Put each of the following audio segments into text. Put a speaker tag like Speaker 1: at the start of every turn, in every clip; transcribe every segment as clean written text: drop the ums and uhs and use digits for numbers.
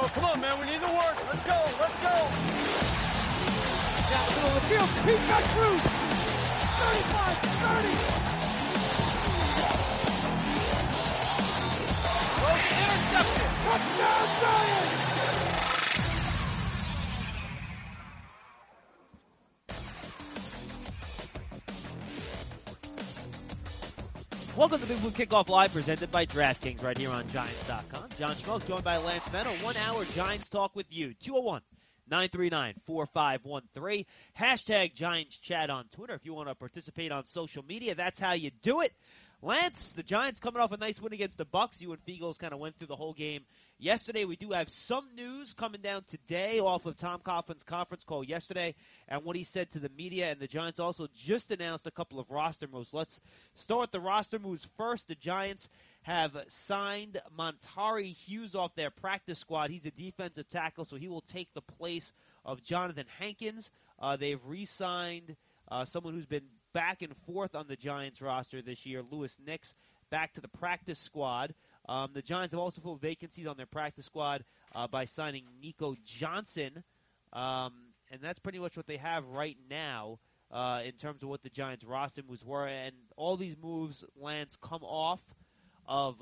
Speaker 1: Oh, come on, man. We need the work. Let's go. Let's go.
Speaker 2: Down the middle of the field. He's got Cruz. 35, 30. Intercepted. Touchdown, Giants.
Speaker 3: Welcome to Big Blue Kickoff Live, presented by DraftKings, right here on Giants.com. John Schmoke, joined by Lance Meadow. 1 hour Giants talk with you. 201-939-4513. Hashtag Giants Chat on Twitter. If you want to participate on social media, that's how you do it. Lance, the Giants coming off a nice win against the Bucs. You and Fiegels kind of went through the whole game yesterday. We do have some news coming down today off of Tom Coughlin's conference call yesterday and what he said to the media. And the Giants also just announced a couple of roster moves. Let's start with the roster moves first. The Giants have signed Montari Hughes off their practice squad. He's a defensive tackle, so he will take the place of Jonathan Hankins. They've re-signed someone who's been back and forth on the Giants roster this year, Lewis Nix, back to the practice squad. The Giants have also filled vacancies on their practice squad by signing Nico Johnson, and that's pretty much what they have right now in terms of what the Giants roster moves were. And all these moves, Lance, come off of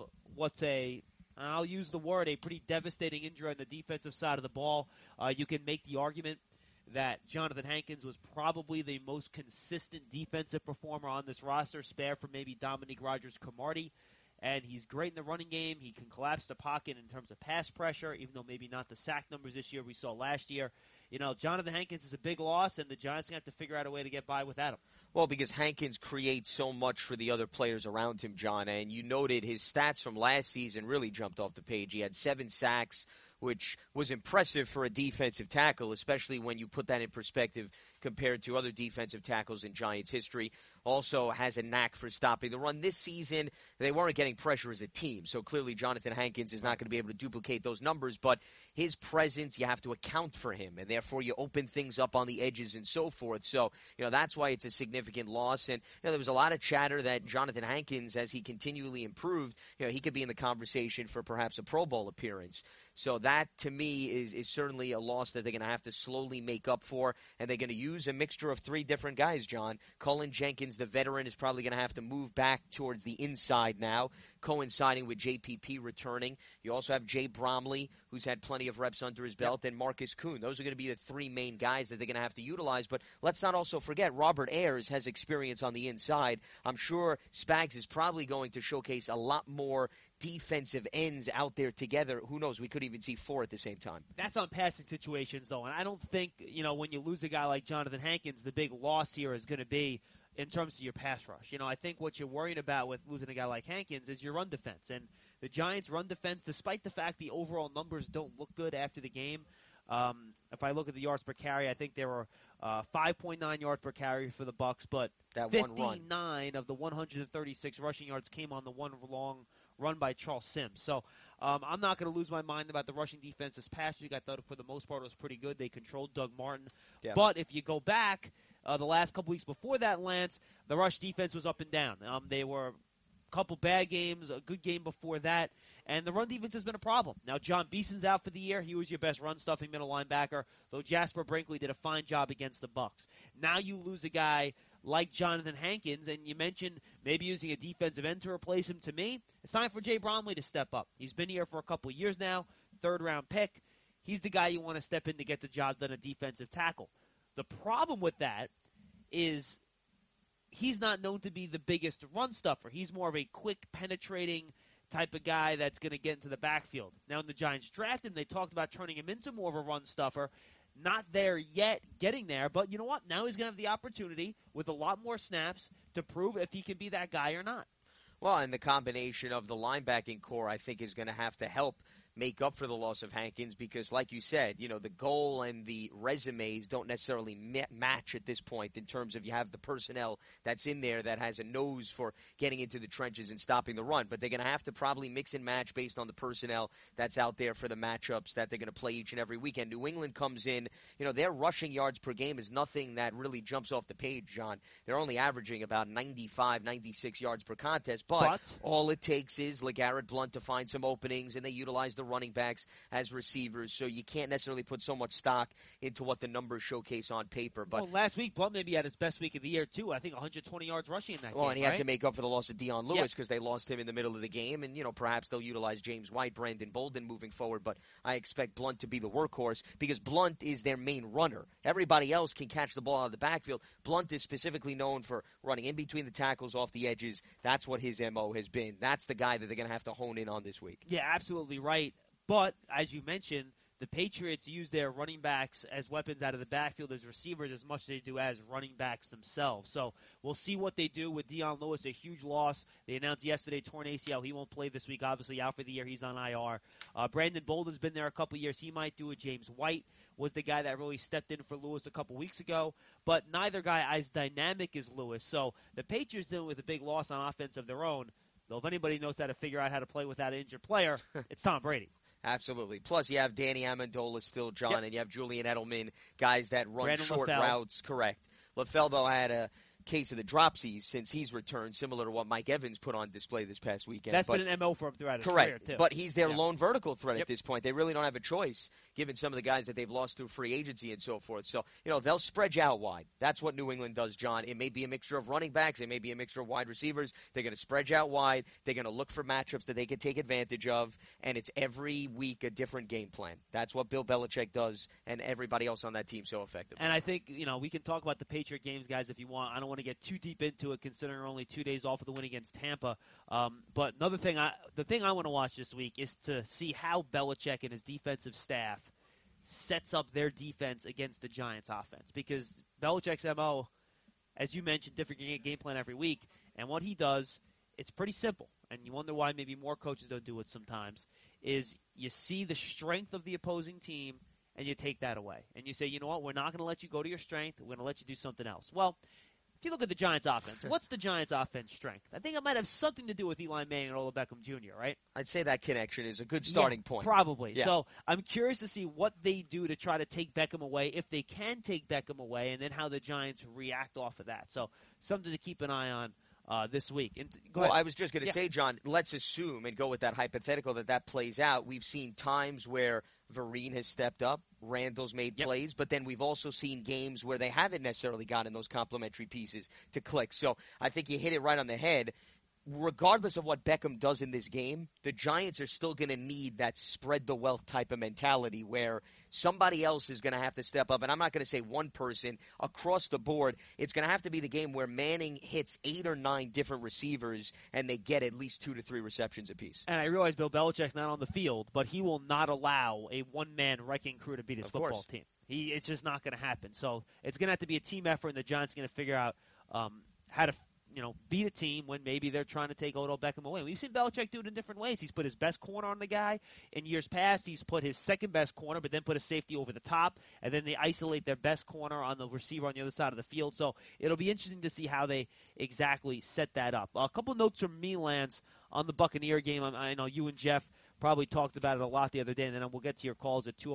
Speaker 3: I'll use the word, a pretty devastating injury on the defensive side of the ball. You can make the argument that Jonathan Hankins was probably the most consistent defensive performer on this roster, spare for maybe Dominique Rodgers-Cromartie. And he's great in the running game. He can collapse the pocket in terms of pass pressure, even though maybe not the sack numbers this year we saw last year. You know, Jonathan Hankins is a big loss, and the Giants are going to have to figure out a way to get by without him.
Speaker 4: Well, because Hankins creates so much for the other players around him, John, and you noted his stats from last season really jumped off the page. He had 7 sacks, which was impressive for a defensive tackle, especially when you put that in perspective compared to other defensive tackles in Giants history. Also has a knack for stopping the run. This season, they weren't getting pressure as a team, so clearly Jonathan Hankins is not going to be able to duplicate those numbers, but his presence, you have to account for him, and therefore you open things up on the edges and so forth. So, that's why it's a significant loss. And, there was a lot of chatter that Jonathan Hankins, as he continually improved, he could be in the conversation for perhaps a Pro Bowl appearance. So that, to me, is certainly a loss that they're going to have to slowly make up for, and they're going to use a mixture of 3 different guys, John. Cullen Jenkins, the veteran, is probably going to have to move back towards the inside now, coinciding with JPP returning. You also have Jay Bromley, who's had plenty of reps under his belt, and Marcus Kuhn. Those are going to be the 3 main guys that they're going to have to utilize. But let's not also forget, Robert Ayers has experience on the inside. I'm sure Spags is probably going to showcase a lot more defensive ends out there together. Who knows? We could even see 4 at the same time.
Speaker 3: That's on passing situations, though. And I don't think, when you lose a guy like Jonathan Hankins, the big loss here is going to be in terms of your pass rush. I think what you're worried about with losing a guy like Hankins is your run defense. And the Giants' run defense, despite the fact the overall numbers don't look good after the game, if I look at the yards per carry, I think there were 5.9 yards per carry for the Bucs, but
Speaker 4: that
Speaker 3: 59 of the 136 rushing yards came on the one long run by Charles Sims. So I'm not going to lose my mind about the rushing defense this past week. I thought for the most part it was pretty good. They controlled Doug Martin. Yeah. But if you go back the last couple weeks before that, Lance, the rush defense was up and down. They were a couple bad games, a good game before that, and the run defense has been a problem. Now, John Beeson's out for the year. He was your best run-stuffing middle linebacker, though Jasper Brinkley did a fine job against the Bucs. Now you lose a guy like Jonathan Hankins, and you mentioned maybe using a defensive end to replace him. To me, it's time for Jay Bromley to step up. He's been here for a couple of years now, 3rd-round pick. He's the guy you want to step in to get the job done at defensive tackle. The problem with that is he's not known to be the biggest run stuffer. He's more of a quick, penetrating type of guy that's going to get into the backfield. Now, when the Giants drafted him, they talked about turning him into more of a run stuffer. Not there yet, getting there, but you know what? Now he's going to have the opportunity with a lot more snaps to prove if he can be that guy or not.
Speaker 4: Well, and the combination of the linebacking core, I think, is going to have to help make up for the loss of Hankins because, like you said, the goal and the resumes don't necessarily match at this point in terms of you have the personnel that's in there that has a nose for getting into the trenches and stopping the run. But they're going to have to probably mix and match based on the personnel that's out there for the matchups that they're going to play each and every weekend. New England comes in, their rushing yards per game is nothing that really jumps off the page, John. They're only averaging about 95, 96 yards per contest, but all it takes is LeGarrette Blount to find some openings, and they utilize the running backs as receivers, so you can't necessarily put so much stock into what the numbers showcase on paper. But
Speaker 3: last week, Blunt maybe had his best week of the year, too. I think 120 yards rushing in that game.
Speaker 4: Well, and he
Speaker 3: right?
Speaker 4: had to make up for the loss of Dion Lewis because they lost him in the middle of the game. And, perhaps they'll utilize James White, Brandon Bolden moving forward. But I expect Blunt to be the workhorse because Blunt is their main runner. Everybody else can catch the ball out of the backfield. Blunt is specifically known for running in between the tackles, off the edges. That's what his MO has been. That's the guy that they're going to have to hone in on this week.
Speaker 3: Yeah, absolutely right. But, as you mentioned, the Patriots use their running backs as weapons out of the backfield as receivers as much as they do as running backs themselves. So we'll see what they do with Dion Lewis, a huge loss. They announced yesterday torn ACL. He won't play this week, obviously out for the year. He's on IR. Brandon Bolden's been there a couple years. He might do it. James White was the guy that really stepped in for Lewis a couple weeks ago. But neither guy as dynamic as Lewis. So the Patriots dealing with a big loss on offense of their own. Though if anybody knows how to figure out how to play without an injured player, it's Tom Brady.
Speaker 4: Absolutely. Plus, you have Danny Amendola still, John,
Speaker 3: Yep.
Speaker 4: and you have Julian Edelman, guys that run
Speaker 3: Brandon
Speaker 4: short
Speaker 3: LaFell.
Speaker 4: routes. Correct. LaFell, though, had a case of the dropsies since he's returned, similar to what Mike Evans put on display this past weekend.
Speaker 3: That's been an MO for him throughout his
Speaker 4: correct.
Speaker 3: career, too.
Speaker 4: But he's their
Speaker 3: Yeah.
Speaker 4: lone vertical threat
Speaker 3: Yep.
Speaker 4: at this point. They really don't have a choice, given some of the guys that they've lost through free agency and so forth. So, they'll spread you out wide. That's what New England does, John. It may be a mixture of running backs. It may be a mixture of wide receivers. They're going to spread you out wide. They're going to look for matchups that they can take advantage of, and it's every week a different game plan. That's what Bill Belichick does, and everybody else on that team so effectively.
Speaker 3: And I think, we can talk about the Patriot games, guys, if you want. I don't want to get too deep into it, considering we're only 2 days off of the win against Tampa. But another thing, the thing I want to watch this week is to see how Belichick and his defensive staff sets up their defense against the Giants' offense. Because Belichick's MO, as you mentioned, different game plan every week. And what he does, it's pretty simple. And you wonder why maybe more coaches don't do it sometimes, is you see the strength of the opposing team and you take that away. And you say, you know what, we're not going to let you go to your strength. We're going to let you do something else. Well, if you look at the Giants' offense, what's the Giants' offense strength? I think it might have something to do with Eli Manning and Odell Beckham Jr., right?
Speaker 4: I'd say that connection is a good starting point.
Speaker 3: Probably.
Speaker 4: Yeah.
Speaker 3: So I'm curious to see what they do to try to take Beckham away, if they can take Beckham away, and then how the Giants react off of that. So something to keep an eye on this week. And go
Speaker 4: Well,
Speaker 3: ahead.
Speaker 4: I was just going to say, John, let's assume and go with that hypothetical that plays out. We've seen times where Vereen has stepped up, Randall's made plays, but then we've also seen games where they haven't necessarily gotten those complementary pieces to click. So I think you hit it right on the head. Regardless of what Beckham does in this game, the Giants are still going to need that spread the wealth type of mentality where somebody else is going to have to step up. And I'm not going to say one person across the board. It's going to have to be the game where Manning hits 8 or 9 different receivers and they get at least 2 to 3 receptions apiece.
Speaker 3: And I realize Bill Belichick's not on the field, but he will not allow a one-man wrecking crew to beat his football team. It's just not going to happen. So it's going to have to be a team effort, and the Giants are going to figure out how to beat a team when maybe they're trying to take Odell Beckham away. We've seen Belichick do it in different ways. He's put his best corner on the guy. In years past, he's put his second-best corner, but then put a safety over the top, and then they isolate their best corner on the receiver on the other side of the field. So it'll be interesting to see how they exactly set that up. A couple notes from me, Lance, on the Buccaneer game. I know you and Jeff probably talked about it a lot the other day, and then we'll get to your calls at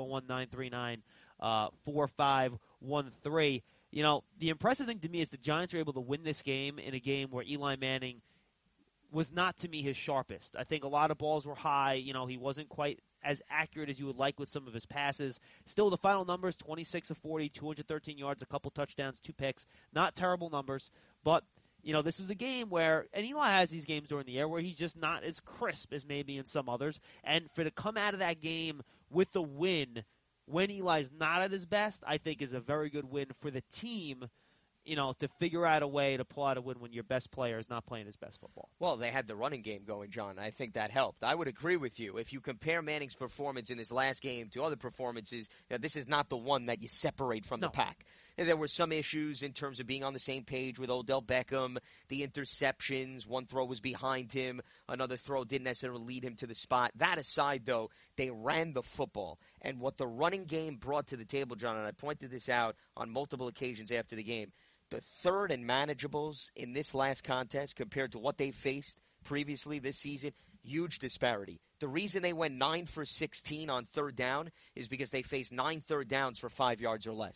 Speaker 3: 201-939-4513. The impressive thing to me is the Giants were able to win this game in a game where Eli Manning was not, to me, his sharpest. I think a lot of balls were high. He wasn't quite as accurate as you would like with some of his passes. Still, the final numbers, 26 of 40, 213 yards, a couple touchdowns, 2 picks. Not terrible numbers, but this was a game where, and Eli has these games during the year where he's just not as crisp as maybe in some others. And for to come out of that game with the win when Eli's not at his best, I think is a very good win for the team, to figure out a way to pull out a win when your best player is not playing his best football.
Speaker 4: Well, they had the running game going, John. I think that helped. I would agree with you. If you compare Manning's performance in this last game to other performances, this is not the one that you separate from the pack. And there were some issues in terms of being on the same page with Odell Beckham, the interceptions. One throw was behind him. Another throw didn't necessarily lead him to the spot. That aside, though, they ran the football. And what the running game brought to the table, John, and I pointed this out on multiple occasions after the game, the third and manageables in this last contest compared to what they faced previously this season, huge disparity. The reason they went 9 for 16 on third down is because they faced 9 third downs for 5 yards or less.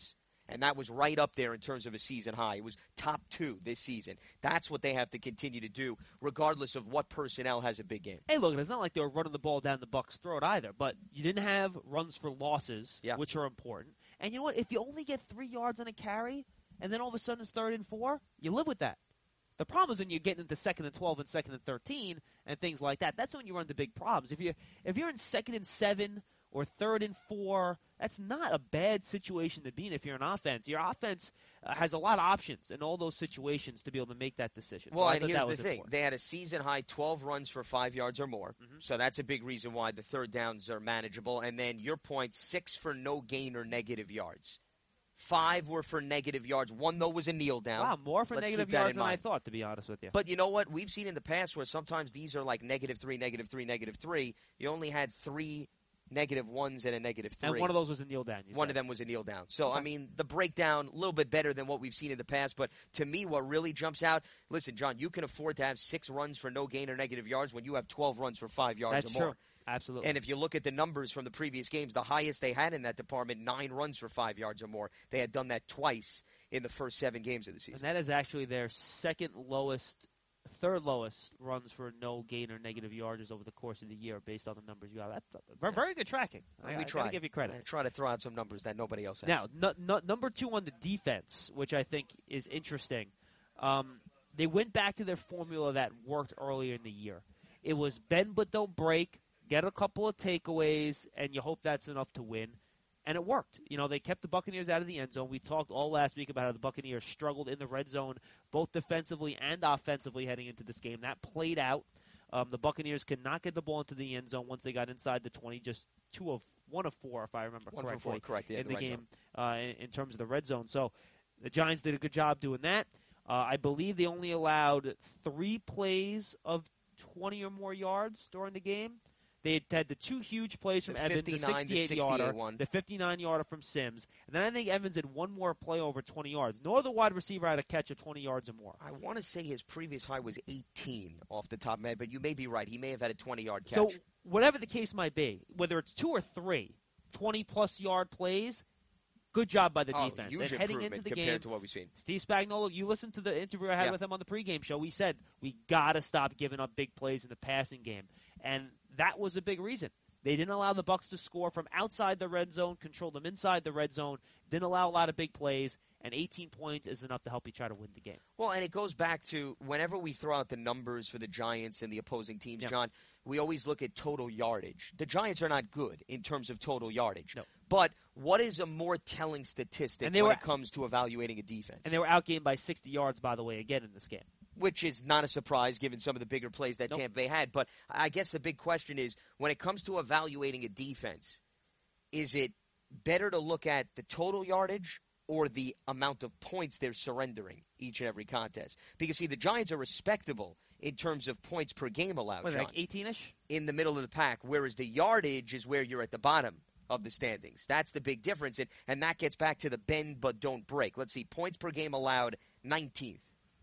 Speaker 4: And that was right up there in terms of a season high. It was top 2 this season. That's what they have to continue to do, regardless of what personnel has a big game.
Speaker 3: Hey, look, it's not like they were running the ball down the Bucs' throat either, but you didn't have runs for losses, which are important. And you know what? If you only get 3 yards on a carry, and then all of a sudden it's 3rd and 4, you live with that. The problem is when you're getting into 2nd and 12 and 2nd and 13 and things like that. That's when you run into big problems. If you're in 2nd and 7 or 3rd and 4, that's not a bad situation to be in if you're an offense. Your offense has a lot of options in all those situations to be able to make that decision.
Speaker 4: Well,
Speaker 3: so
Speaker 4: and here's the thing.
Speaker 3: Important.
Speaker 4: They had a season-high 12 runs for 5 yards or more, so that's a big reason why the third downs are manageable. And then your point, 6 for no gain or negative yards. 5 were for negative yards. 1, though, was a kneel down.
Speaker 3: Wow, more for negative yards than I thought, to be honest with you.
Speaker 4: But you know what? We've seen in the past where sometimes these are like -3, -3, -3. You only had 3 -1s and a -3.
Speaker 3: And one of those was a kneel down.
Speaker 4: One of them was a kneel down. So, I mean, the breakdown, a little bit better than what we've seen in the past. But to me, what really jumps out, listen, John, you can afford to have 6 runs for no gain or negative yards when you have 12 runs for 5 yards or more.
Speaker 3: That's true. Absolutely.
Speaker 4: And if you look at the numbers from the previous games, the highest they had in that department, 9 runs for 5 yards or more. They had done that twice in the first 7 games of the season.
Speaker 3: And that is actually their third lowest runs for no gain or negative yards over the course of the year based on the numbers you have. That's very good tracking. I gotta give you credit.
Speaker 4: I try to throw out some numbers that nobody else has.
Speaker 3: Now, number 2 on the defense, which I think is interesting, they went back to their formula that worked earlier in the year. It was bend but don't break, get a couple of takeaways, and you hope that's enough to win. And it worked. You know, they kept the Buccaneers out of the end zone. We talked all last week about how the Buccaneers struggled in the red zone, both defensively and offensively heading into this game. That played out. The Buccaneers could not get the ball into the end zone once they got inside the 20, just 1 of 4, if I remember correctly,
Speaker 4: 1 for 4, correct,
Speaker 3: in the game
Speaker 4: zone.
Speaker 3: in terms of the red zone. So the Giants did a good job doing that. I believe they only allowed 3 plays of 20 or more yards during the game. They had the 2 huge plays from Evans, the 68-yarder, the 59-yarder from Sims. And then I think Evans had 1 more play over 20 yards. No other wide receiver had a catch of 20 yards or more.
Speaker 4: I want to say his previous high was 18 off the top of my head, but you may be right. He may have had a 20-yard catch.
Speaker 3: So whatever the case might be, whether it's 2 or 3 20-plus yard plays, good job by the defense.
Speaker 4: Huge
Speaker 3: and heading into the
Speaker 4: compared
Speaker 3: game,
Speaker 4: to what we've seen.
Speaker 3: Steve Spagnuolo, you listened to the interview I had with him on the pregame show. We said we got to stop giving up big plays in the passing game. And that was a big reason. They didn't allow the Bucs to score from outside the red zone, control them inside the red zone, didn't allow a lot of big plays, and 18 points is enough to help you try to win the game.
Speaker 4: Well, and it goes back to whenever we throw out the numbers for the Giants and the opposing teams, John, we always look at total yardage. The Giants are not good in terms of total yardage.
Speaker 3: No.
Speaker 4: But what is a more telling statistic when it comes to evaluating a defense?
Speaker 3: And they were outgained by 60 yards, by the way, again in this game.
Speaker 4: Which is not a surprise given some of the bigger plays that Tampa Bay had. But I guess the big question is, when it comes to evaluating a defense, is it better to look at the total yardage or the amount of points they're surrendering each and every contest? Because, see, the Giants are respectable in terms of points per game allowed,
Speaker 3: What,
Speaker 4: John.
Speaker 3: like 18-ish?
Speaker 4: In the middle of the pack, whereas the yardage is where you're at the bottom of the standings. That's the big difference, and that gets back to the bend but don't break. Let's see, points per game allowed, 19th.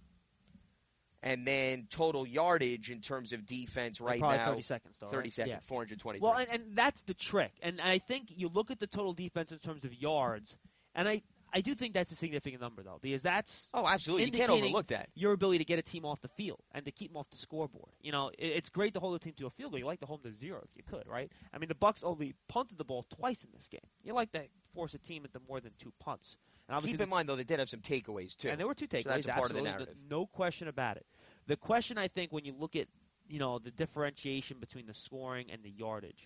Speaker 4: And then total yardage in terms of defense right now.
Speaker 3: 30 seconds, though.
Speaker 4: 30
Speaker 3: right?
Speaker 4: seconds,
Speaker 3: yeah.
Speaker 4: 423.
Speaker 3: Well, and that's the trick. And I think you look at the total defense in terms of yards, and I do think that's a significant number, though, because that's
Speaker 4: absolutely. You can't overlook that.
Speaker 3: Your ability to get a team off the field and to keep them off the scoreboard. You know, it's great to hold a team to a field goal. You like to hold them to 0 if you could, right? I mean, the Bucs only punted the ball twice in this game. You like to force a team into more than 2 punts. And
Speaker 4: keep in mind, though, they did have some takeaways, too.
Speaker 3: And there were 2 takeaways,
Speaker 4: so that's a part of the narrative.
Speaker 3: No question about it. The question, I think, when you look at, the differentiation between the scoring and the yardage,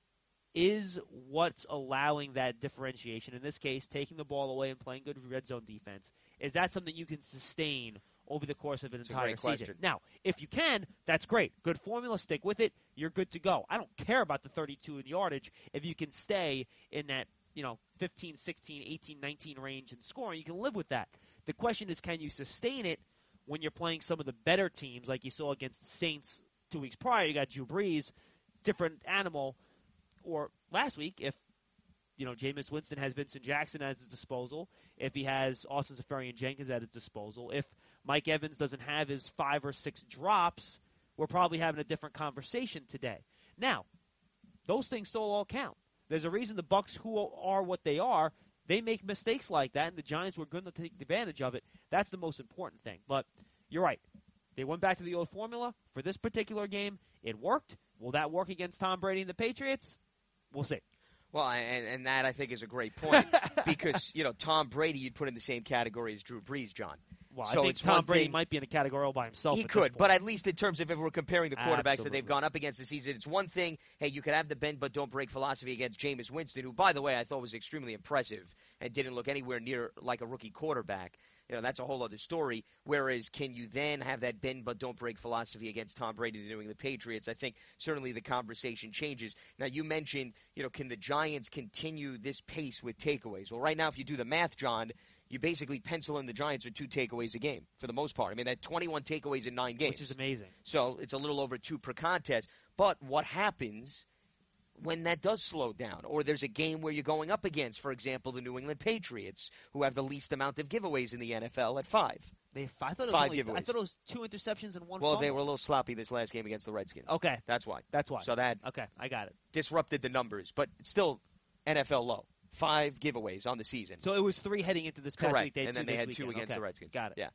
Speaker 3: is what's allowing that differentiation, in this case, taking the ball away and playing good red zone defense, is that something you can sustain over the course of an entire season? Now, if you can, that's great. Good formula, stick with it, you're good to go. I don't care about the 32 in yardage if you can stay in that 15, 16, 18, 19 range in scoring. You can live with that. The question is, can you sustain it when you're playing some of the better teams, like you saw against the Saints 2 weeks prior? You got Drew Brees, different animal. Or last week, if Jameis Winston has Vincent Jackson at his disposal, if he has Austin Seferian-Jenkins at his disposal, if Mike Evans doesn't have his 5 or 6 drops, we're probably having a different conversation today. Now, those things still all count. There's a reason the Bucs, who are what they are, they make mistakes like that, and the Giants were going to take advantage of it. That's the most important thing. But you're right. They went back to the old formula for this particular game. It worked. Will that work against Tom Brady and the Patriots? We'll see.
Speaker 4: Well, and that, I think, is a great point because, Tom Brady you'd put in the same category as Drew Brees, John.
Speaker 3: Well,
Speaker 4: so
Speaker 3: I think Tom Brady might be in a category all by himself.
Speaker 4: He could, but at least in terms of if we're comparing the quarterbacks
Speaker 3: Absolutely.
Speaker 4: that they've gone up against this season, it's one thing, hey, you could have the bend but don't break philosophy against Jameis Winston, who, by the way, I thought was extremely impressive and didn't look anywhere near like a rookie quarterback. That's a whole other story. Whereas, can you then have that bend but don't break philosophy against Tom Brady and the New England Patriots? I think certainly the conversation changes. Now, you mentioned, can the Giants continue this pace with takeaways? Well, right now, if you do the math, John, you basically pencil in the Giants are 2 takeaways a game for the most part. I mean, that 21 takeaways in 9 games.
Speaker 3: Which is amazing.
Speaker 4: So it's a little over 2 per contest. But what happens when that does slow down, or there's a game where you're going up against, for example, the New England Patriots, who have the least amount of giveaways in the NFL at 5.
Speaker 3: I thought it was 2 interceptions and 1
Speaker 4: Well,
Speaker 3: fumble.
Speaker 4: they were a little sloppy this last game against the Redskins.
Speaker 3: Okay.
Speaker 4: That's why. So
Speaker 3: Okay, I got it.
Speaker 4: disrupted the numbers, but still NFL low. 5 giveaways on the season.
Speaker 3: So it was 3 heading into this past
Speaker 4: Correct.
Speaker 3: week. They had
Speaker 4: and then
Speaker 3: 2
Speaker 4: they had
Speaker 3: this
Speaker 4: 2
Speaker 3: weekend.
Speaker 4: against
Speaker 3: Okay.
Speaker 4: the Redskins.
Speaker 3: Got it.
Speaker 4: Yeah.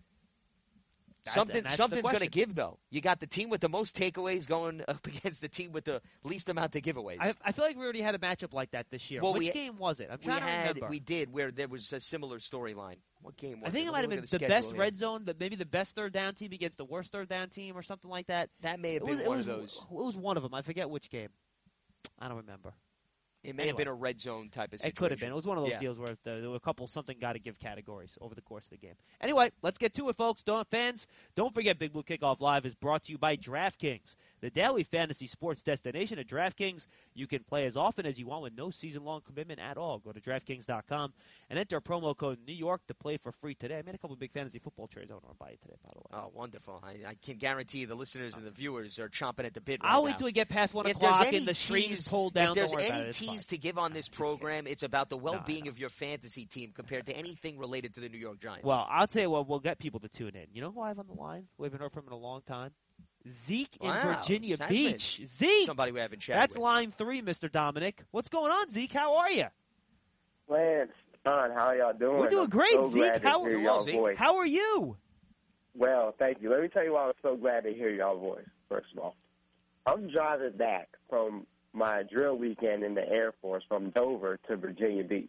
Speaker 3: That's
Speaker 4: Something's going to
Speaker 3: question.
Speaker 4: give, though. You got the team with the most takeaways going up against the team with the least amount of giveaways.
Speaker 3: I feel like we already had a matchup like that this year.
Speaker 4: Well,
Speaker 3: Which game was it? I'm trying to remember.
Speaker 4: We did, where there was a similar storyline. What game was it?
Speaker 3: I think it might have been the best red zone, maybe the best third down team against the worst third down team or something like that.
Speaker 4: That may have been one of those.
Speaker 3: It was one of them. I forget which game. I don't remember.
Speaker 4: It may have been a red zone type of situation.
Speaker 3: It could have been. It was one of those deals where there were a couple something got to give categories over the course of the game. Anyway, let's get to it, folks. Don't forget Big Blue Kickoff Live is brought to you by DraftKings, the daily fantasy sports destination at DraftKings. You can play as often as you want with no season-long commitment at all. Go to DraftKings.com and enter promo code New York to play for free today. I made a couple of big fantasy football trades. I want to buy it today, by the way.
Speaker 4: Oh, wonderful. I can guarantee the listeners and the viewers are chomping at the bit
Speaker 3: I'll
Speaker 4: now.
Speaker 3: wait till we get past 1
Speaker 4: If
Speaker 3: o'clock
Speaker 4: there's
Speaker 3: and the stream's pulled down.
Speaker 4: If there's
Speaker 3: Don't worry
Speaker 4: any
Speaker 3: about it. It's
Speaker 4: tease
Speaker 3: fine.
Speaker 4: to give on this program, it's about the well-being
Speaker 3: No.
Speaker 4: of your fantasy team compared to anything related to the New York Giants.
Speaker 3: Well, I'll tell you what, we'll get people to tune in. You know who I have on the line? We haven't heard from in a long time. Zeke in Virginia Beach. Zeke!
Speaker 4: Somebody we haven't chatted
Speaker 3: That's
Speaker 4: with.
Speaker 3: line 3, Mr. Dominic. What's going on, Zeke? How are you?
Speaker 5: Lance, Don, how y'all doing?
Speaker 3: We're doing great,
Speaker 5: I'm so
Speaker 3: Zeke.
Speaker 5: glad to hear y'all's voice.
Speaker 3: How are you?
Speaker 5: Well, thank you. Let me tell you why I'm so glad to hear y'all's voice, first of all. I'm driving back from my drill weekend in the Air Force from Dover to Virginia Beach.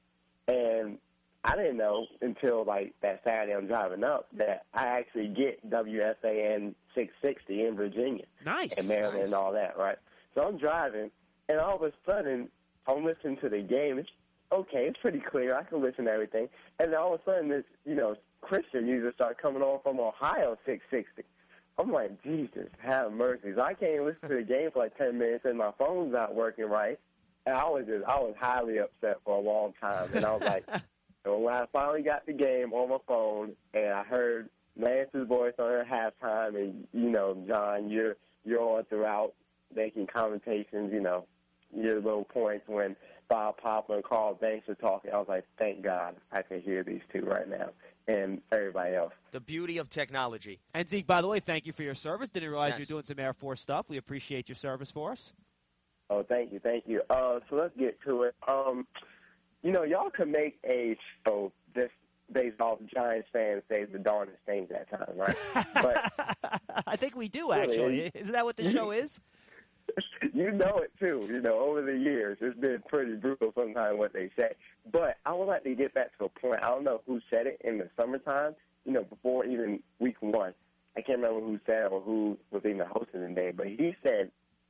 Speaker 5: And I didn't know until, that Saturday I'm driving up that I actually get WFAN 660 in Virginia.
Speaker 3: Nice.
Speaker 5: And Maryland and all that, right? So I'm driving, and all of a sudden, I'm listening to the game. It's okay, it's pretty clear. I can listen to everything. And then all of a sudden, this, Christian users start coming on from Ohio 660. I'm like, Jesus, have mercy. So I can't listen to the game for 10 minutes, and my phone's not working right. And I was highly upset for a long time. And I was like, and when I finally got the game on my phone, and I heard Lance's voice on at halftime, and John, you're on throughout making commentations, your little points when Bob Poplar and Carl Banks are talking. I was like, thank God I can hear these two right now, and everybody else.
Speaker 4: The beauty of technology.
Speaker 3: And Zeke, by the way, thank you for your service. Didn't realize
Speaker 4: Yes.
Speaker 3: you were doing some Air Force stuff. We appreciate your service for us.
Speaker 5: Oh, thank you. So let's get to it. Y'all could make a show just based off Giants fans say the darndest things that time, right? But
Speaker 3: I think we do, actually. Isn't that what the show is?
Speaker 5: you know it, too. Over the years, it's been pretty brutal sometimes what they say. But I would like to get back to a point. I don't know who said it in the summertime, before even week 1. I can't remember who said it or who was even hosting the day, but he said,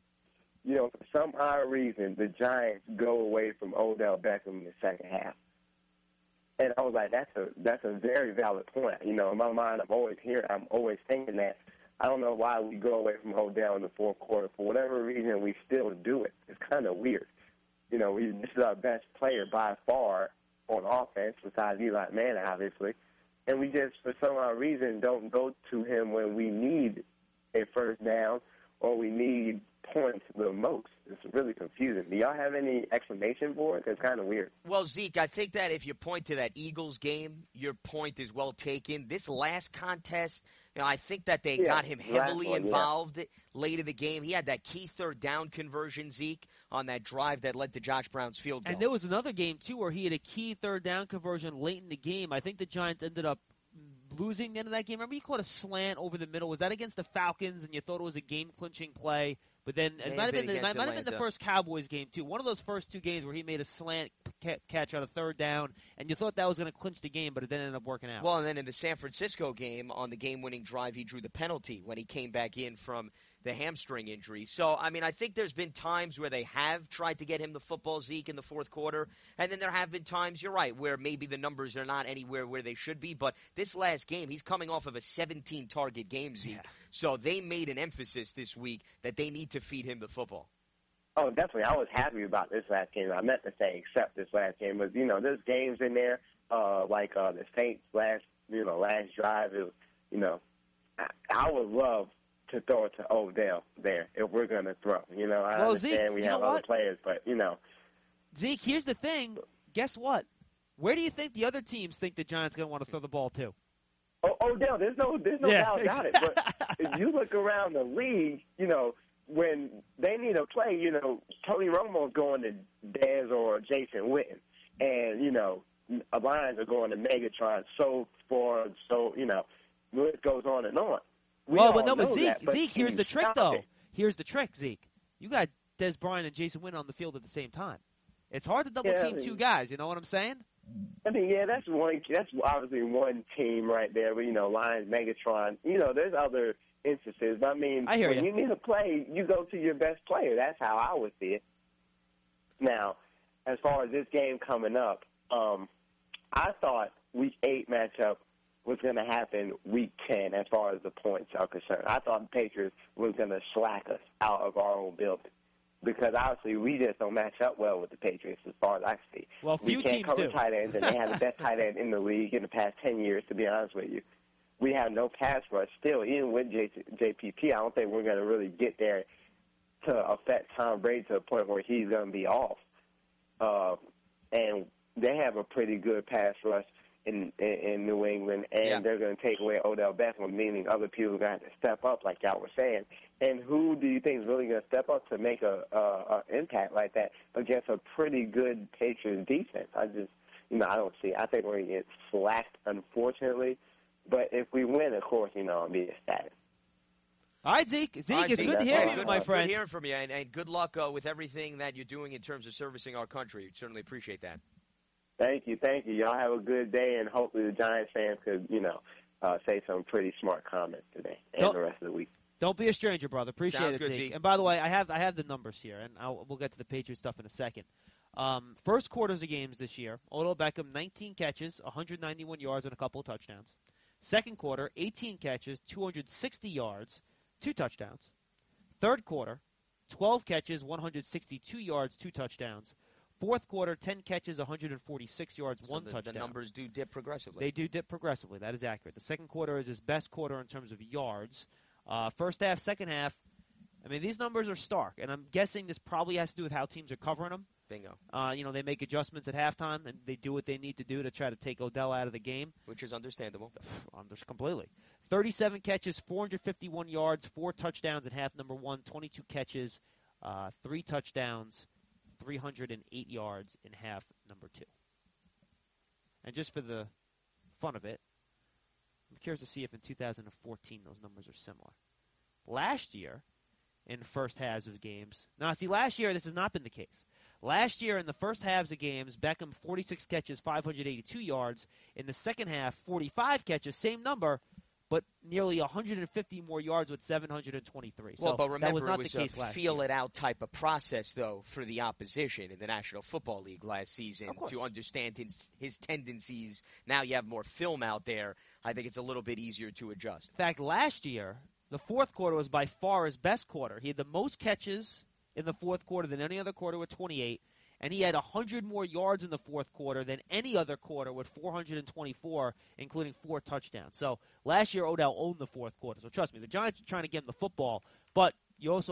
Speaker 5: for some odd reason, the Giants go away from Odell Beckham in the second half. And I was like, that's a very valid point. In my mind, I'm always thinking that. I don't know why we go away from Odell in the fourth quarter. For whatever reason, we still do it. It's kind of weird. This is our best player by far on offense, besides Eli Manning, obviously. And we just, for some odd reason, don't go to him when we need a first down or we need points the most. It's really confusing. The y'all have any explanation for it? It's kind of weird.
Speaker 4: Well, Zeke, I think that if you point to that Eagles game, your point is well taken. This last contest, I think that they got him heavily involved late in the game. He had that key third down conversion, Zeke, on that drive that led to Josh Brown's field goal.
Speaker 3: And there was another game, too, where he had a key third down conversion late in the game. I think the Giants ended up losing the end of that game. Remember, he caught a slant over the middle. Was that against the Falcons, and you thought it was a game-clinching play? But then it might have been the first Cowboys game, too. One of those first two games where he made a slant catch on a third down, and you thought that was going to clinch the game, but it didn't end up working out.
Speaker 4: Well, and then in the San Francisco game, on the game-winning drive, he drew the penalty when he came back in from the hamstring injury. So, I mean, I think there's been times where they have tried to get him the football, Zeke, in the fourth quarter, and then there have been times, you're right, where maybe the numbers are not anywhere where they should be, but this last game, he's coming off of a 17-target game, Zeke. Yeah. So they made an emphasis this week that they need to feed him the football.
Speaker 5: Oh, definitely. I was happy about this last game. I meant to say except this last game. But, there's games in there, like the Saints last drive. I would love to throw it to Odell there if we're going to throw. I understand Zeke, we have other players, but,
Speaker 3: Zeke, here's the thing. Guess what? Where do you think the other teams think the Giants are going to want to throw the ball to?
Speaker 5: Odell, there's no doubt about it. But if you look around the league, when they need a play, Tony Romo's going to Dez or Jason Witten. And, Lions are going to Megatron, the list goes on and on.
Speaker 3: But Zeke, here's the trick, though. Here's the trick, Zeke. You got Dez Bryant and Jason Witten on the field at the same time. It's hard to double-team two guys, you know what I'm saying?
Speaker 5: I mean, that's obviously one team right there. But, Lions, Megatron, there's other instances. I mean, when you need a play, you go to your best player. That's how I would see it. Now, as far as this game coming up, I thought Week 8 matchup was going to happen Week 10 as far as the points are concerned. I thought the Patriots was going to slack us out of our own building because, obviously, we just don't match up well with the Patriots as far as I see.
Speaker 3: Well, few
Speaker 5: we can't
Speaker 3: teams
Speaker 5: cover
Speaker 3: do.
Speaker 5: Tight ends, and they have the best tight end in the league in the past 10 years, to be honest with you. We have no pass rush still, even with JPP. I don't think we're going to really get there to affect Tom Brady to the point where he's going to be off. And they have a pretty good pass rush in New England, and they're going to take away Odell Beckham, meaning other people are going to have to step up, like y'all were saying. And who do you think is really going to step up to make an impact like that against a pretty good Patriots defense? I don't see it. I think we're going to get slacked, unfortunately. But if we win, of course, I'll be ecstatic.
Speaker 3: All right, Zeke. It's good to hear you, my friend.
Speaker 4: Good hearing from you, and good luck with everything that you're doing in terms of servicing our country. Certainly appreciate that.
Speaker 5: Thank you. Y'all have a good day, and hopefully the Giants fans could, say some pretty smart comments today and the rest of the week.
Speaker 3: Don't be a stranger, brother. Appreciate
Speaker 4: Sounds
Speaker 3: it,
Speaker 4: good,
Speaker 3: Zeke.
Speaker 4: Zeke.
Speaker 3: And by the way, I have the numbers here, and we'll get to the Patriots stuff in a second. First quarters of games this year, Odell Beckham, 19 catches, 191 yards, and a couple of touchdowns. Second quarter, 18 catches, 260 yards, 2 touchdowns. Third quarter, 12 catches, 162 yards, 2 touchdowns. Fourth quarter, 10 catches, 146 yards, 1 touchdown.
Speaker 4: The numbers do dip progressively.
Speaker 3: They do dip progressively. That is accurate. The second quarter is his best quarter in terms of yards. First half, second half, I mean, these numbers are stark, and I'm guessing this probably has to do with how teams are covering them.
Speaker 4: Bingo.
Speaker 3: They make adjustments at halftime, and they do what they need to do to try to take Odell out of the game.
Speaker 4: Which is understandable.
Speaker 3: Completely. 37 catches, 451 yards, 4 touchdowns in half number 1, 22 catches, 3 touchdowns, 308 yards in half number 2. And just for the fun of it, I'm curious to see if in 2014 those numbers are similar. Last year, in first halves of games, last year this has not been the case. Last year, in the first halves of games, Beckham 46 catches, 582 yards. In the second half, 45 catches, same number, but nearly 150 more yards with 723.
Speaker 4: Well, but remember,
Speaker 3: that was not
Speaker 4: it was
Speaker 3: the case last year.
Speaker 4: feel-it-out type of process, though, for the opposition in the National Football League last season to understand his tendencies. Now you have more film out there. I think it's a little bit easier to adjust.
Speaker 3: In fact, last year, the fourth quarter was by far his best quarter. He had the most catches in the fourth quarter than any other quarter with 28, and he had 100 more yards in the fourth quarter than any other quarter with 424, including 4 touchdowns. So last year, Odell owned the fourth quarter. So trust me, the Giants are trying to get him the football, but you also have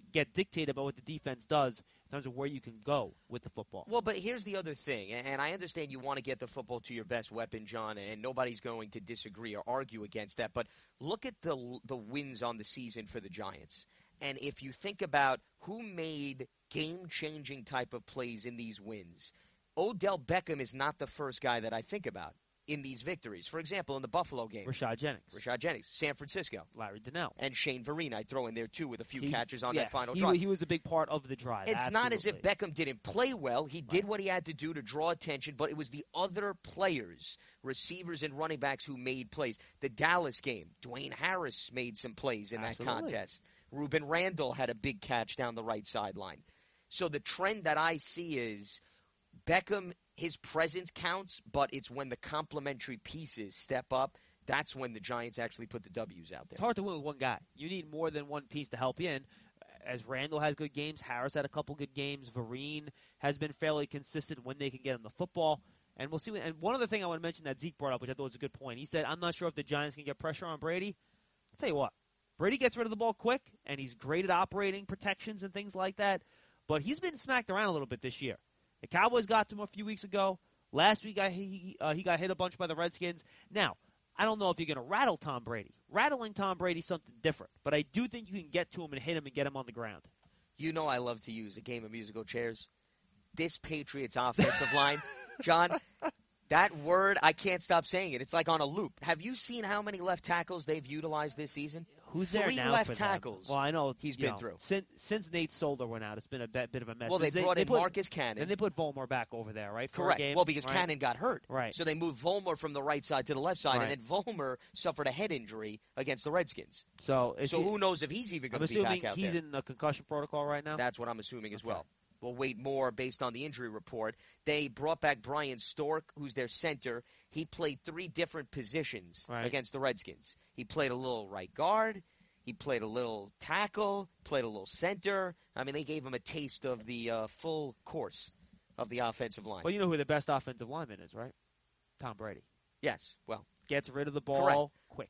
Speaker 3: get dictated by what the defense does in terms of where you can go with the football.
Speaker 4: Well, but here's the other thing, and I understand you want to get the football to your best weapon, John, and nobody's going to disagree or argue against that. But look at the wins on the season for the Giants. And if you think about who made game-changing type of plays in these wins, Odell Beckham is not the first guy that I think about in these victories. For example, in the Buffalo game.
Speaker 3: Rashad Jennings.
Speaker 4: San Francisco.
Speaker 3: Larry Donnell.
Speaker 4: And Shane Vereen, I'd throw in there, too, with a few catches on that final drive.
Speaker 3: He was a big part of the drive.
Speaker 4: It's not as if Beckham didn't play well. He did what he had to do to draw attention, but it was the other players, receivers and running backs, who made plays. The Dallas game, Dwayne Harris made some plays in that contest. Ruben Randall had a big catch down the right sideline. So the trend that I see is Beckham, his presence counts, but it's when the complementary pieces step up. That's when the Giants actually put the W's out there.
Speaker 3: It's hard to win with one guy. You need more than one piece to help you in. As Randall has good games, Harris had a couple good games. Vereen has been fairly consistent when they can get him the football. And we'll see. And one other thing I want to mention that Zeke brought up, which I thought was a good point. He said, I'm not sure if the Giants can get pressure on Brady. I'll tell you what. Brady gets rid of the ball quick, and he's great at operating protections and things like that. But he's been smacked around a little bit this year. The Cowboys got to him a few weeks ago. Last week he got hit a bunch by the Redskins. Now, I don't know if you're going to rattle Tom Brady. Rattling Tom Brady is something different. But I do think you can get to him and hit him and get him on the ground.
Speaker 4: You know I love to use a game of musical chairs. This Patriots offensive line, John, that word, I can't stop saying it. It's like on a loop. Have you seen how many left tackles they've utilized this season?
Speaker 3: Who's there now?
Speaker 4: 3 left tackles.
Speaker 3: Well, I know
Speaker 4: he's been through.
Speaker 3: Since Nate Solder went out, it's been a bit of a mess.
Speaker 4: Well, they brought in Marcus Cannon.
Speaker 3: And they put Volmore back over there, right? For
Speaker 4: Correct.
Speaker 3: a game,
Speaker 4: well, because
Speaker 3: right?
Speaker 4: Cannon got hurt.
Speaker 3: Right.
Speaker 4: So they moved Volmore from the right side to the left side, and then Volmore suffered a head injury against the Redskins.
Speaker 3: So
Speaker 4: who knows if he's even going to be back out there.
Speaker 3: I'm assuming he's in the concussion protocol right now?
Speaker 4: That's what I'm assuming as well. We'll wait more based on the injury report. They brought back Brian Stork, who's their center. He played 3 different positions against the Redskins. He played a little right guard. He played a little tackle, played a little center. I mean, they gave him a taste of the full course of the offensive line.
Speaker 3: Well, you know who the best offensive lineman is, right? Tom Brady.
Speaker 4: Yes, well.
Speaker 3: Gets rid of the ball quick.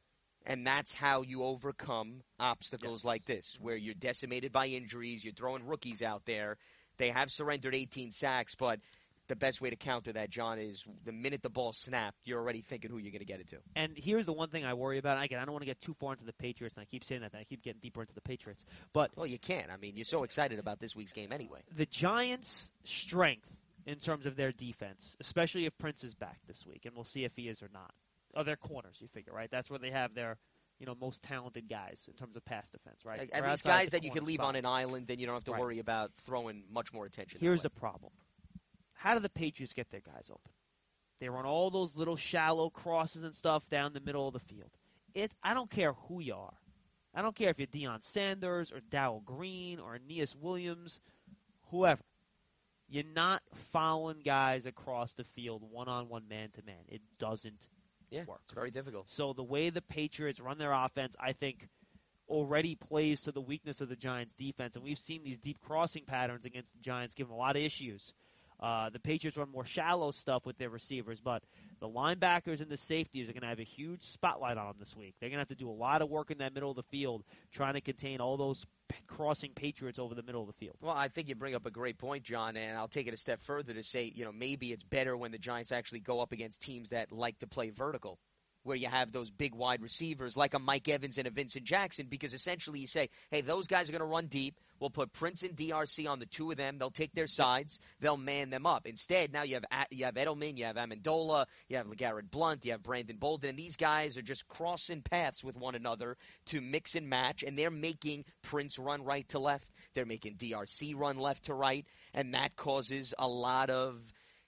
Speaker 4: And that's how you overcome obstacles like this, where you're decimated by injuries, you're throwing rookies out there. They have surrendered 18 sacks, but the best way to counter that, John, is the minute the ball snapped, you're already thinking who you're going to get it to.
Speaker 3: And here's the one thing I worry about. Again, I don't want to get too far into the Patriots, and I keep saying that, and I keep getting deeper into the Patriots. But
Speaker 4: well, you can't. I mean, you're so excited about this week's game anyway.
Speaker 3: The Giants' strength in terms of their defense, especially if Prince is back this week, and we'll see if he is or not. Oh, their corners, you figure, right? That's where they have their most talented guys in terms of pass defense, right?
Speaker 4: And these guys that you can leave on an island and you don't have to worry about throwing much more attention.
Speaker 3: Here's the problem. How do the Patriots get their guys open? They run all those little shallow crosses and stuff down the middle of the field. I don't care who you are. I don't care if you're Deion Sanders or Darrell Green or Aeneas Williams, whoever. You're not following guys across the field one-on-one, man-to-man. It doesn't work.
Speaker 4: It's very difficult.
Speaker 3: So the way the Patriots run their offense, I think, already plays to the weakness of the Giants' defense. And we've seen these deep crossing patterns against the Giants give them a lot of issues. The Patriots run more shallow stuff with their receivers, but the linebackers and the safeties are going to have a huge spotlight on them this week. They're going to have to do a lot of work in that middle of the field trying to contain all those crossing Patriots over the middle of the field.
Speaker 4: Well, I think you bring up a great point, John, and I'll take it a step further to say, maybe it's better when the Giants actually go up against teams that like to play vertical, where you have those big wide receivers like a Mike Evans and a Vincent Jackson, because essentially you say, hey, those guys are going to run deep. We'll put Prince and DRC on the 2 of them. They'll take their sides. They'll man them up. Instead, now you have Edelman, you have Amendola, you have LeGarrette Blount, you have Brandon Bolden, and these guys are just crossing paths with one another to mix and match, and they're making Prince run right to left. They're making DRC run left to right, and that causes a lot of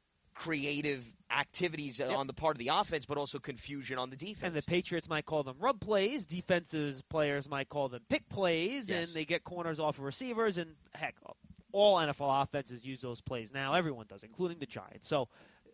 Speaker 4: creative activities on the part of the offense, but also confusion on the defense.
Speaker 3: And the Patriots might call them rub plays. Defensive players might call them pick plays, and they get corners off of receivers. And, heck, all NFL offenses use those plays now. Everyone does, including the Giants. So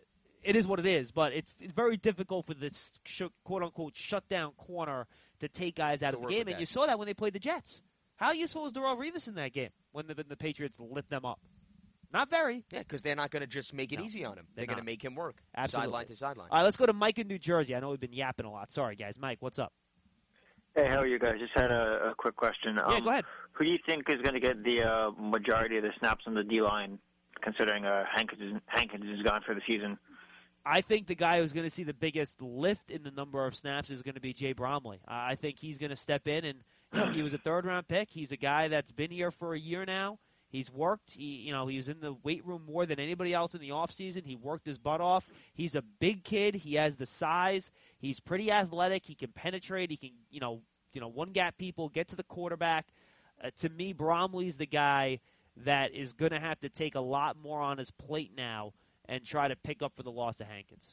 Speaker 3: it is what it is, but it's very difficult for this quote-unquote shutdown corner to take guys out of the game. And you saw that when they played the Jets. How useful was Darrelle Revis in that game when the Patriots lit them up? Not very.
Speaker 4: Yeah, because they're not going to just make it easy on him. They're going to make him work.
Speaker 3: Absolutely.
Speaker 4: Sideline to sideline.
Speaker 3: All right, let's go to Mike in New Jersey. I know we've been yapping a lot. Sorry, guys. Mike, what's up?
Speaker 6: Hey, how are you guys? Just had a quick question.
Speaker 3: Yeah, go ahead.
Speaker 6: Who do you think is going to get the majority of the snaps on the D-line, considering Hankins is gone for the season?
Speaker 3: I think the guy who's going to see the biggest lift in the number of snaps is going to be Jay Bromley. I think he's going to step in, and he was a third-round pick. He's a guy that's been here for a year now. He's worked. He was in the weight room more than anybody else in the offseason. He worked his butt off. He's a big kid. He has the size. He's pretty athletic. He can penetrate. He can, one-gap people, get to the quarterback. To me, Bromley's the guy that is going to have to take a lot more on his plate now and try to pick up for the loss of Hankins.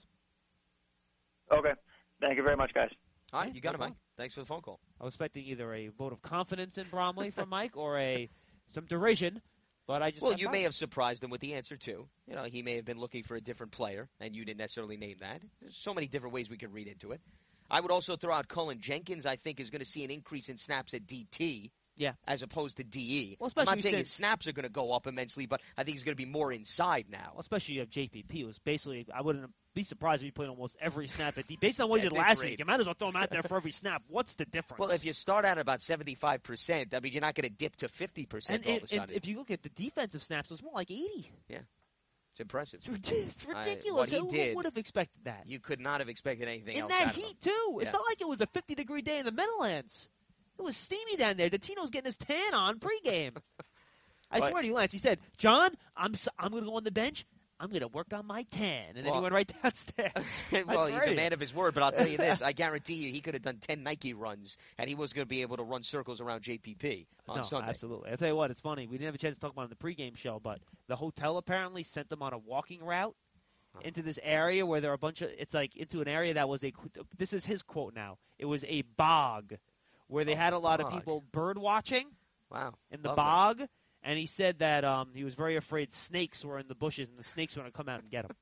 Speaker 6: Okay. Thank you very much, guys.
Speaker 4: All right, you got it, Mike. Thanks for the phone call.
Speaker 3: I was expecting either a vote of confidence in Bromley from Mike or some derision, but I just...
Speaker 4: Well, you may have surprised him with the answer, too. He may have been looking for a different player, and you didn't necessarily name that. There's so many different ways we could read into it. I would also throw out Cullen Jenkins, I think, is going to see an increase in snaps at DT.
Speaker 3: Yeah.
Speaker 4: As opposed to DE.
Speaker 3: Well,
Speaker 4: I'm not saying his snaps are going to go up immensely, but I think he's going to be more inside now.
Speaker 3: Well, especially you have JPP, who's basically, I wouldn't be surprised if he played almost every snap at DE. Based on what he did last week, you might as well throw him out there for every snap. What's the difference?
Speaker 4: Well, if you start out at about 75%, I mean, you're not going to dip to 50% all of a sudden.
Speaker 3: And if you look at the defensive snaps, it was more like 80.
Speaker 4: Yeah. It's impressive.
Speaker 3: It's ridiculous. Who would have expected that?
Speaker 4: You could not have expected anything else.
Speaker 3: In that heat, too.
Speaker 4: Yeah.
Speaker 3: It's not like it was a 50-degree day in the Meadowlands. It was steamy down there. Tino's getting his tan on pregame. I swear to you, Lance, he said, John, I'm going to go on the bench. I'm going to work on my tan. And then he went right downstairs.
Speaker 4: Well, he's a man of his word, but I'll tell you this. I guarantee you he could have done 10 Nike runs, and he was going to be able to run circles around JPP on Sunday.
Speaker 3: Absolutely. I'll tell you what, it's funny. We didn't have a chance to talk about it in the pregame show, but the hotel apparently sent them on a walking route into this area where there are a bunch of – it's like into an area that was a – this is his quote now. It was a bog where they had a lot of people bird watching in the bog. And he said that he was very afraid snakes were in the bushes and the snakes were going to come out and get him.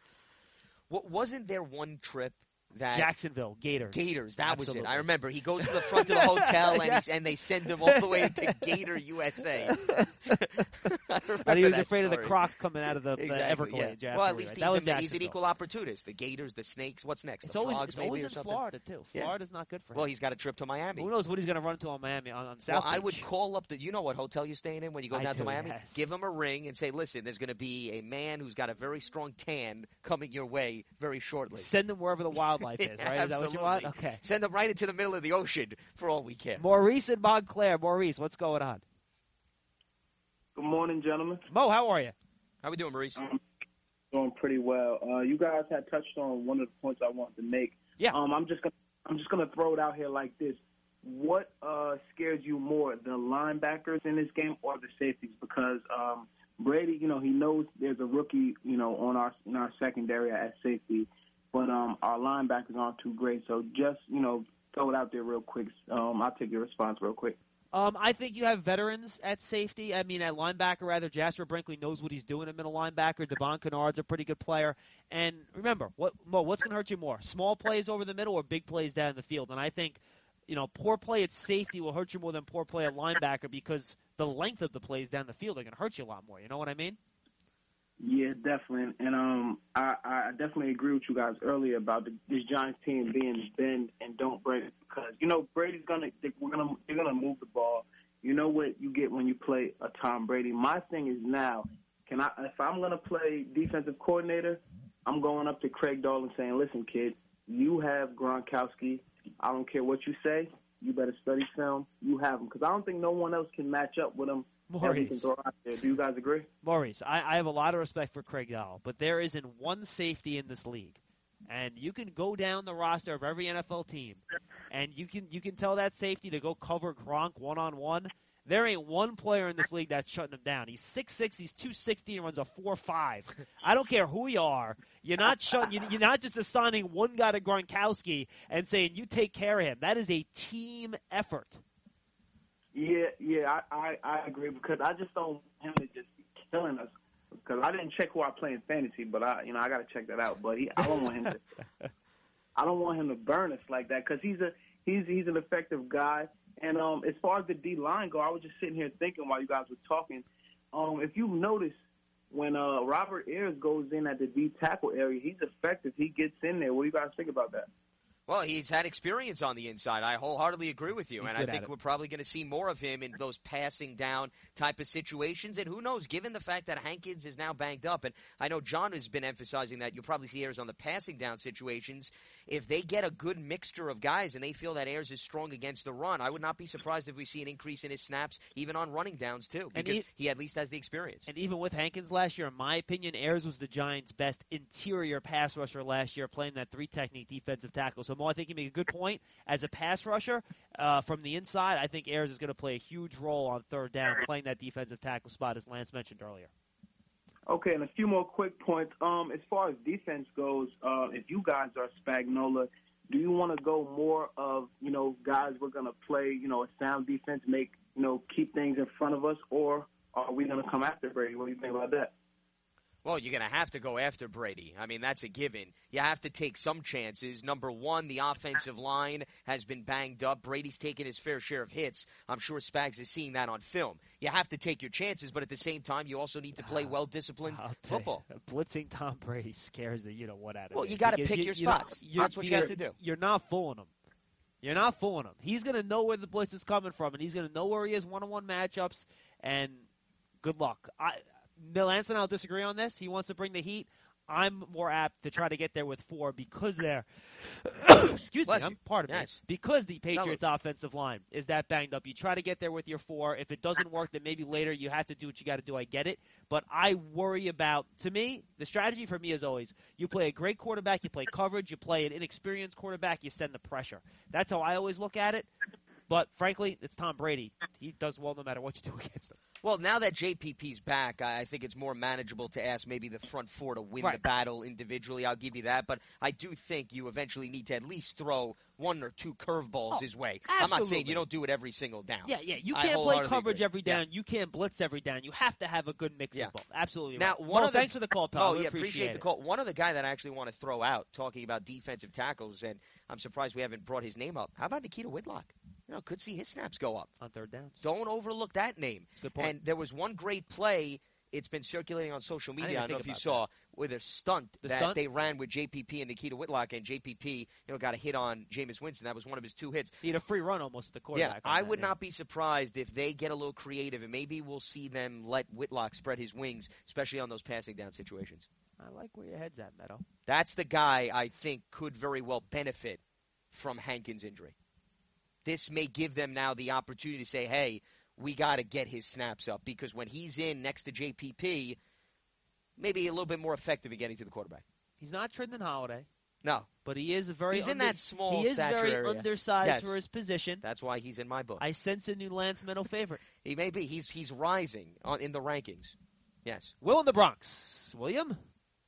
Speaker 4: Wasn't there one trip that
Speaker 3: Jacksonville, Gators.
Speaker 4: That was it. I remember. He goes to the front of the hotel and they send him all the way to Gator USA.
Speaker 3: And he was afraid of the Crocs coming out of the Everglades.
Speaker 4: Yeah. Well, at least he's an equal opportunist. The Gators, the snakes. What's next?
Speaker 3: It's always in Florida too. Florida's not good for him.
Speaker 4: Well, he's got a trip to Miami.
Speaker 3: Who knows what he's going to run into on Miami on South Beach.
Speaker 4: I would call up you know what hotel you're staying in when you go down to Miami?
Speaker 3: Yes.
Speaker 4: Give him a ring and say, listen, there's going to be a man who's got a very strong tan coming your way very shortly.
Speaker 3: Send him wherever the wildlife is, right? Is that what you want? Okay.
Speaker 4: Send him right into the middle of the ocean for all we care.
Speaker 3: Maurice in Montclair. Maurice, what's going on?
Speaker 7: Good morning, gentlemen.
Speaker 3: Mo, how are you?
Speaker 4: How we doing, Maurice?
Speaker 7: Doing pretty well. You guys had touched on one of the points I wanted to make.
Speaker 3: Yeah.
Speaker 7: I'm just gonna throw it out here like this. What scares you more, the linebackers in this game or the safeties? Because Brady, he knows there's a rookie, in our secondary at safety, but our linebackers aren't too great. So just throw it out there real quick. I'll take your response real quick.
Speaker 3: I think you have veterans at safety. I mean, at linebacker, rather, Jasper Brinkley knows what he's doing at middle linebacker. Devon Kennard's a pretty good player. And remember, what's going to hurt you more, small plays over the middle or big plays down the field? And I think, poor play at safety will hurt you more than poor play at linebacker because the length of the plays down the field are going to hurt you a lot more. You know what I mean?
Speaker 7: Yeah, definitely. And I definitely agree with you guys earlier about this Giants team being bend and don't break because, Brady's they're gonna move the ball. You know what you get when you play a Tom Brady. My thing is now, if I'm going to play defensive coordinator, I'm going up to Craig Dolan saying, listen, kid, you have Gronkowski. I don't care what you say. You better study film. You have him because I don't think no one else can match up with him.
Speaker 3: Maurice.
Speaker 7: Do you guys agree?
Speaker 3: Maurice, I have a lot of respect for Craig Dolan, but there isn't one safety in this league. And you can go down the roster of every NFL team, and you can tell that safety to go cover Gronk one-on-one. There ain't one player in this league that's shutting him down. He's 6'6", he's 260, and runs a 4.5. I don't care who you are. You're not you're not just assigning one guy to Gronkowski and saying you take care of him. That is a team effort.
Speaker 7: Yeah, I agree because I just don't want him to just be killing us. Because I didn't check who I play in fantasy, but I got to check that out. But I don't want him to. I don't want him to burn us like that because he's an effective guy. And as far as the D line go, I was just sitting here thinking while you guys were talking. If you notice, when Robert Ayers goes in at the D tackle area, he's effective. He gets in there. What do you guys think about that?
Speaker 4: Well, he's had experience on the inside. I wholeheartedly agree with you,
Speaker 3: He's
Speaker 4: and
Speaker 3: good
Speaker 4: I
Speaker 3: at
Speaker 4: think
Speaker 3: it.
Speaker 4: we're probably going to see more of him in those passing down type of situations. And who knows, given the fact that Hankins is now banged up, and I know John has been emphasizing that you'll probably see Ayers on the passing down situations. If they get a good mixture of guys and they feel that Ayers is strong against the run, I would not be surprised if we see an increase in his snaps, even on running downs too, because he at least has the experience.
Speaker 3: And even with Hankins last year, in my opinion, Ayers was the Giants' best interior pass rusher last year, playing that 3-technique defensive tackle. So, Mo, I think you make a good point. As a pass rusher from the inside, I think Ayers is going to play a huge role on third down, playing that defensive tackle spot, as Lance mentioned earlier.
Speaker 7: Okay, and a few more quick points. As far as defense goes, if you guys are Spagnuolo, do you want to go more of, guys we're going to play, a sound defense, keep things in front of us, or are we going to come after Brady? What do you think about that?
Speaker 4: Well, you're going to have to go after Brady. I mean, that's a given. You have to take some chances. Number one, the offensive line has been banged up. Brady's taken his fair share of hits. I'm sure Spags is seeing that on film. You have to take your chances, but at the same time, you also need to play well-disciplined football.
Speaker 3: Blitzing Tom Brady scares the you-know-what out of
Speaker 4: Well,
Speaker 3: me.
Speaker 4: you got to pick your spots. That's what you have to do.
Speaker 3: You're not fooling him. You're not fooling him. He's going to know where the blitz is coming from, and he's going to know where he is one-on-one matchups, and good luck. Lance and I will disagree on this. He wants to bring the heat. I'm more apt to try to get there with 4 because they're excuse me, I'm part of this. Because the Patriots' offensive line is that banged up. You try to get there with your 4. If it doesn't work, then maybe later you have to do what you got to do. I get it. But I worry about, to me, the strategy for me is always you play a great quarterback, you play coverage, you play an inexperienced quarterback, you send the pressure. That's how I always look at it. But, frankly, it's Tom Brady. He does well no matter what you do against him.
Speaker 4: Well, now that JPP's back, I think it's more manageable to ask maybe the front 4 to win the battle individually. I'll give you that. But I do think you eventually need to at least throw 1 or 2 curveballs his way.
Speaker 3: Absolutely.
Speaker 4: I'm not saying you don't do it every single down.
Speaker 3: Yeah. You can't play coverage every down.
Speaker 4: Yeah.
Speaker 3: You can't blitz every down. You have to have a good mix of both. Absolutely.
Speaker 4: Now,
Speaker 3: right. Thanks for the call, pal.
Speaker 4: Oh, yeah, appreciate the call. One other guy that I actually want to throw out, talking about defensive tackles, and I'm surprised we haven't brought his name up. How about Nikita Whitlock? Could see his snaps go up.
Speaker 3: On third downs.
Speaker 4: Don't overlook that name.
Speaker 3: Good point.
Speaker 4: And there was one great play. It's been circulating on social media. I don't know if you saw, with a stunt they ran with JPP and Nikita Whitlock, and JPP got a hit on Jameis Winston. That was one of his 2 hits.
Speaker 3: He had a free run almost at the quarterback.
Speaker 4: Yeah, I would not be surprised if they get a little creative, and maybe we'll see them let Whitlock spread his wings, especially on those passing down situations.
Speaker 3: I like where your head's at, Meadow.
Speaker 4: That's the guy I think could very well benefit from Hankins' injury. This may give them now the opportunity to say, hey, we got to get his snaps up, because when he's in next to JPP, maybe a little bit more effective at getting to the quarterback.
Speaker 3: He's not Trenton Holiday.
Speaker 4: No.
Speaker 3: But he is
Speaker 4: He's in that small
Speaker 3: He is
Speaker 4: stature
Speaker 3: very
Speaker 4: area.
Speaker 3: undersized for his position.
Speaker 4: That's why he's in my book.
Speaker 3: I sense a new Lance Meadow favorite.
Speaker 4: He may be. He's rising in the rankings. Yes.
Speaker 3: Will in the Bronx. William?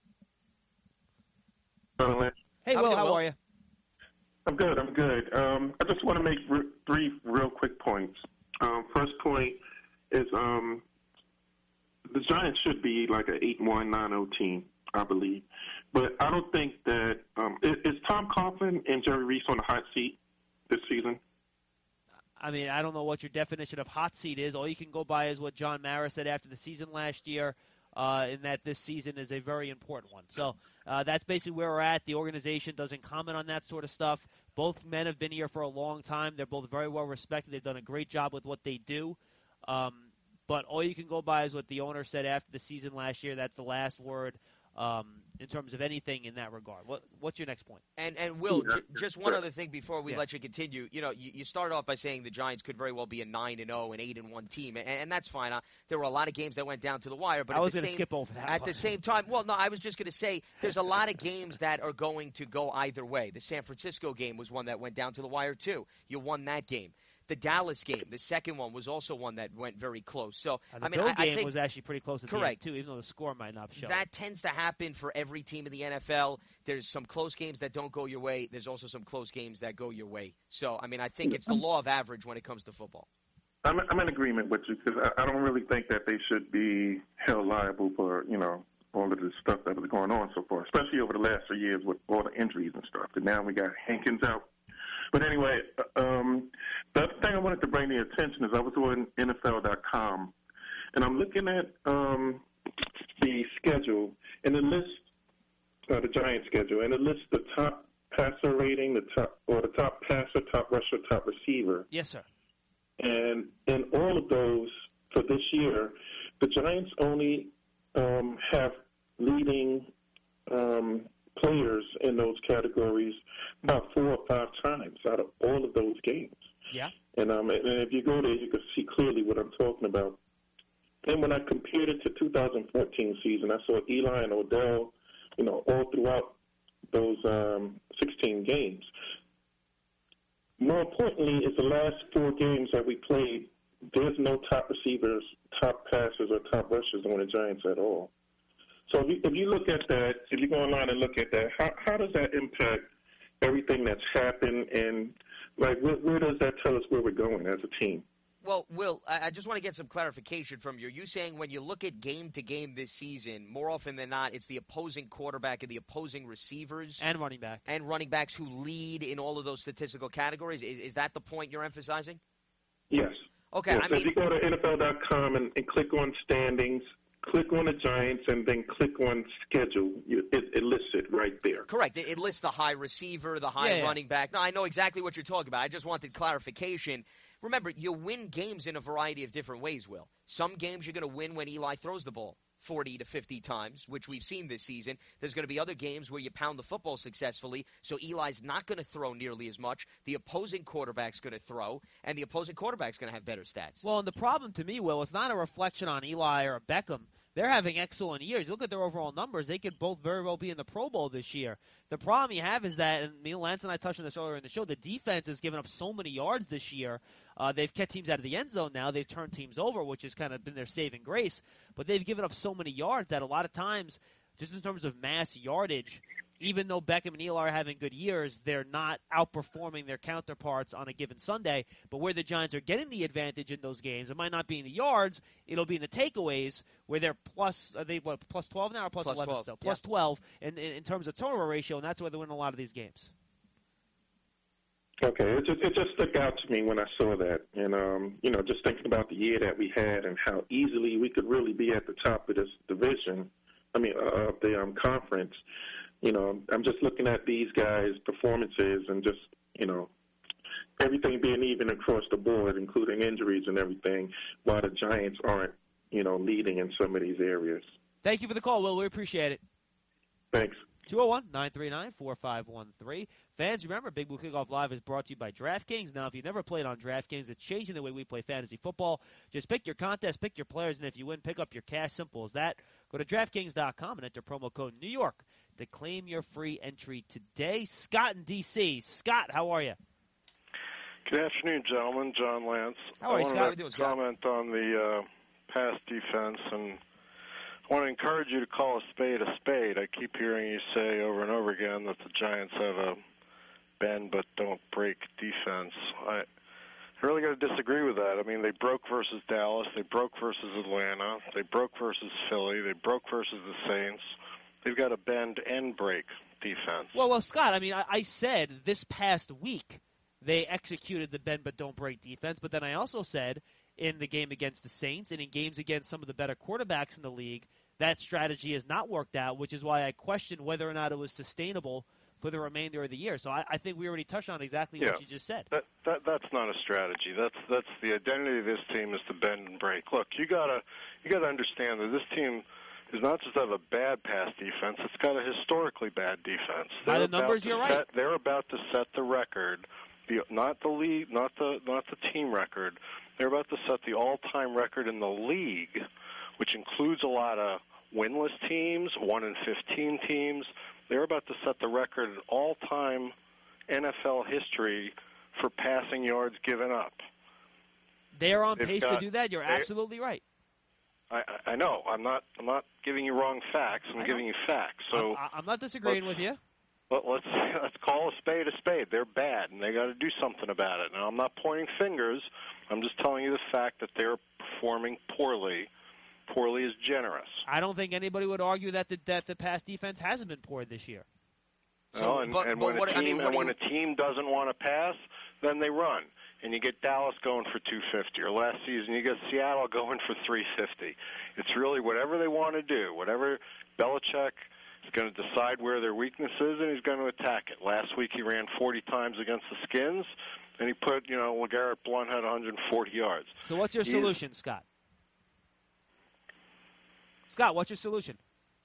Speaker 3: Hey, Will, how are you?
Speaker 8: I'm good. I just want to make 3 real quick points. First point is the Giants should be like an 8-1, 9-0 team, I believe. But I don't think that is Tom Coughlin and Jerry Reese on the hot seat this season?
Speaker 3: I mean, I don't know what your definition of hot seat is. All you can go by is what John Mara said after the season last year, in that this season is a very important one. So that's basically where we're at. The organization doesn't comment on that sort of stuff. Both men have been here for a long time. They're both very well respected. They've done a great job with what they do. But all you can go by is what the owner said after the season last year. That's the last word in terms of anything in that regard. What's your next point?
Speaker 4: And Will, just one other thing before we let you continue. You started off by saying the Giants could very well be a 9-0, an 8-1 team, and that's fine. There were a lot of games that went down to the wire, but
Speaker 3: I was going to skip over that.
Speaker 4: At the same time, well, no, I was just going to say there's a lot of games that are going to go either way. The San Francisco game was one that went down to the wire too. You won that game. The Dallas game, the second one, was also one that went very close. So,
Speaker 3: the Bill game was actually pretty close at the end, too, even though the score might not show.
Speaker 4: That tends to happen for every team in the NFL. There's some close games that don't go your way. There's also some close games that go your way. So, I mean, I think it's the law of average when it comes to football.
Speaker 8: I'm in agreement with you, because I don't really think that they should be held liable for, all of the stuff that was going on so far, especially over the last 3 years with all the injuries and stuff. And now we got Hankins out. But anyway, the other thing I wanted to bring the attention is I was on NFL.com, and I'm looking at the schedule, and it lists the Giants schedule, and it lists the top passer rating, the top passer, top rusher, top receiver.
Speaker 3: Yes, sir.
Speaker 8: And in all of those for this year, the Giants only have leading players in those categories about 4 or 5 times out of all of those games.
Speaker 3: Yeah.
Speaker 8: And if you go there, you can see clearly what I'm talking about. And when I compared it to 2014 season, I saw Eli and Odell, all throughout those 16 games. More importantly, is the last 4 games that we played, there's no top receivers, top passers, or top rushers on the Giants at all. So if you look at that, if you go online and look at that, how does that impact everything that's happened, and where does that tell us where we're going as a team?
Speaker 4: Well, Will, I just want to get some clarification from you. Are you saying when you look at game to game this season, more often than not, it's the opposing quarterback and the opposing receivers
Speaker 3: and running backs
Speaker 4: who lead in all of those statistical categories? Is that the point you're emphasizing?
Speaker 8: Yes.
Speaker 4: Okay.
Speaker 8: Yes. If you go to NFL.com and click on standings, click on the Giants, and then click on schedule, it lists it right there.
Speaker 4: Correct. It lists the high receiver, the high running back. No, I know exactly what you're talking about. I just wanted clarification. Remember, you win games in a variety of different ways, Will. Some games you're going to win when Eli throws the ball 40 to 50 times, which we've seen this season. There's going to be other games where you pound the football successfully, so Eli's not going to throw nearly as much. The opposing quarterback's going to throw, and the opposing quarterback's going to have better stats.
Speaker 3: Well, and the problem to me, Will, it's not a reflection on Eli or Beckham. They're having excellent years. Look at their overall numbers. They could both very well be in the Pro Bowl this year. The problem you have is that, and Lance and I touched on this earlier in the show, the defense has given up so many yards this year. They've kept teams out of the end zone now. They've turned teams over, which has kind of been their saving grace. But they've given up so many yards that a lot of times, just in terms of mass yardage, even though Beckham and Eli are having good years, they're not outperforming their counterparts on a given Sunday. But where the Giants are getting the advantage in those games, it might not be in the yards, it'll be in the takeaways, where they're plus 12 now or plus 11
Speaker 4: 12,
Speaker 3: still?
Speaker 4: yeah.
Speaker 3: Plus 12 in terms of turnover ratio, and that's where they win a lot of these games.
Speaker 8: Okay, it just stuck out to me when I saw that, and just thinking about the year that we had and how easily we could really be at the top of this division. Of the conference. I'm just looking at these guys' performances and just everything being even across the board, including injuries and everything, while the Giants aren't leading in some of these areas.
Speaker 3: Thank you for the call, Will. We appreciate it.
Speaker 8: Thanks.
Speaker 3: 201-939-4513. Fans, remember, Big Blue Kickoff Live is brought to you by DraftKings. Now, if you've never played on DraftKings, it's changing the way we play fantasy football. Just pick your contest, pick your players, and if you win, pick up your cash. Simple as that. Go to DraftKings.com and enter promo code New York to claim your free entry today. Scott in D.C. Scott, how are you?
Speaker 9: Good afternoon, gentlemen. John Lance.
Speaker 3: How are you, Scott?
Speaker 9: I want to comment on the pass defense, and I want to encourage you to call a spade a spade. I keep hearing you say over and over again that the Giants have a bend but don't break defense. I really got to disagree with that. I mean, they broke versus Dallas. They broke versus Atlanta. They broke versus Philly. They broke versus the Saints. They've got a bend and break defense.
Speaker 3: Well, Scott, I said this past week they executed the bend but don't break defense, but then I also said in the game against the Saints and in games against some of the better quarterbacks in the league, that strategy has not worked out, which is why I question whether or not it was sustainable for the remainder of the year. So I think we already touched on exactly what you just said.
Speaker 9: That's not a strategy. That's the identity of this team is to bend and break. Look, you gotta understand that this team does not just have a bad pass defense; it's got a historically bad defense.
Speaker 3: By the numbers, you're right.
Speaker 9: They're about to set the record, not the league, not the team record. They're about to set the all-time record in the league, which includes a lot of winless teams, 1-15 teams. They're about to set the record in all-time NFL history for passing yards given up.
Speaker 3: They're on pace to do that. You're absolutely right.
Speaker 9: I know. I'm not giving you wrong facts. I'm giving you facts. So
Speaker 3: I'm not disagreeing with you.
Speaker 9: Let's call a spade a spade. They're bad, and they got to do something about it. Now, I'm not pointing fingers. I'm just telling you the fact that they're performing poorly. Poorly is generous.
Speaker 3: I don't think anybody would argue that the pass defense hasn't been poor this year.
Speaker 9: So, when a team doesn't want to pass, then they run. And you get Dallas going for 250, or last season you get Seattle going for 350. It's really whatever they want to do, whatever Belichick He's going to decide where their weakness is, and he's going to attack it. Last week he ran 40 times against the Skins, and he put, LeGarrette Blount had 140 yards.
Speaker 3: So what's your solution, Scott? Scott, what's your solution?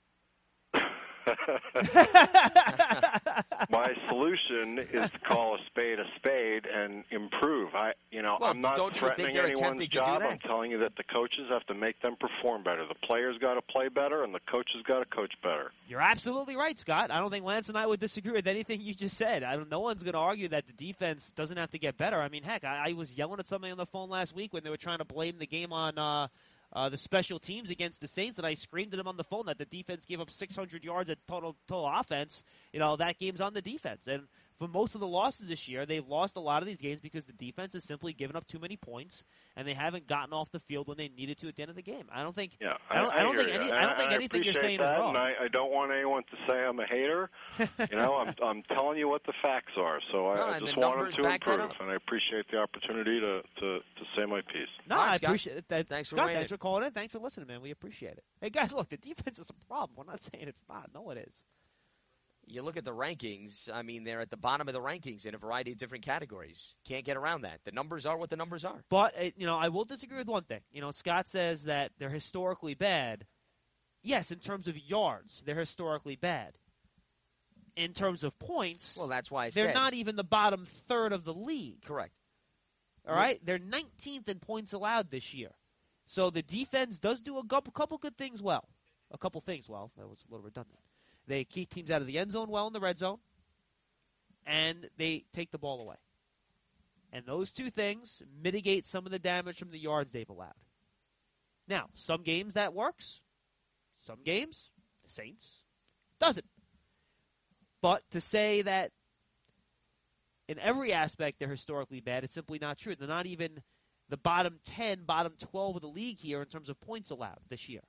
Speaker 9: My solution is to call a spade and improve. I'm not threatening anyone's job. I'm telling you that the coaches have to make them perform better. The players got to play better, and the coaches got to coach better.
Speaker 3: You're absolutely right, Scott. I don't think Lance and I would disagree with anything you just said. No one's going to argue that the defense doesn't have to get better. I mean, heck, I was yelling at somebody on the phone last week when they were trying to blame the game on the special teams against the Saints, and I screamed at him on the phone that the defense gave up 600 yards at total offense. That game's on the defense. And for most of the losses this year, they've lost a lot of these games because the defense has simply given up too many points, and they haven't gotten off the field when they needed to at the end of the game. I don't think.
Speaker 9: Yeah,
Speaker 3: I don't think anything you're saying is wrong.
Speaker 9: And I don't want anyone to say I'm a hater. I'm telling you what the facts are. So I just want them to improve, and I appreciate the opportunity to say my piece.
Speaker 3: No, I appreciate it.
Speaker 4: Thanks for
Speaker 3: Scott, thanks for calling in. Thanks for listening, man. We appreciate it. Hey, guys, look, the defense is a problem. We're not saying it's not. No, it is.
Speaker 4: You look at the rankings, I mean, they're at the bottom of the rankings in a variety of different categories. Can't get around that. The numbers are what the numbers are.
Speaker 3: But, I will disagree with one thing. Scott says that they're historically bad. Yes, in terms of yards, they're historically bad. In terms of points,
Speaker 4: well, that's why
Speaker 3: they're not even the bottom third of the league.
Speaker 4: Correct.
Speaker 3: All right? They're 19th in points allowed this year. So the defense does do a couple good things well. A couple things well. That was a little redundant. They keep teams out of the end zone well in the red zone, and they take the ball away. And those two things mitigate some of the damage from the yards they've allowed. Now, some games that works. Some games, the Saints, doesn't. But to say that in every aspect they're historically bad, it's simply not true. They're not even the bottom 10, bottom 12 of the league here in terms of points allowed this year.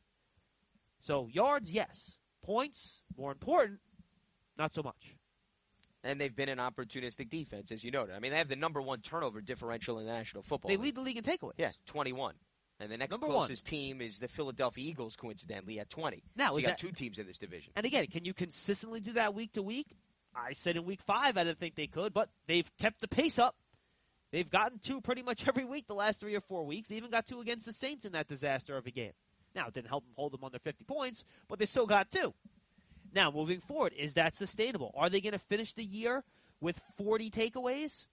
Speaker 3: So yards, yes. Points, more important, not so much.
Speaker 4: And they've been an opportunistic defense, as you noted. I mean, they have the number one turnover differential in the National Football League.
Speaker 3: They lead the league in takeaways.
Speaker 4: Yeah, 21. And the next closest team is the Philadelphia Eagles, coincidentally, at 20.
Speaker 3: Now,
Speaker 4: so you got two teams in this division.
Speaker 3: And again, can you consistently do that week to week? I said in week 5 I didn't think they could, but they've kept the pace up. They've gotten 2 pretty much every week the last 3 or 4 weeks. They even got 2 against the Saints in that disaster of a game. Now, it didn't help them hold them under 50 points, but they still got 2. Now, moving forward, is that sustainable? Are they going to finish the year with 40 takeaways?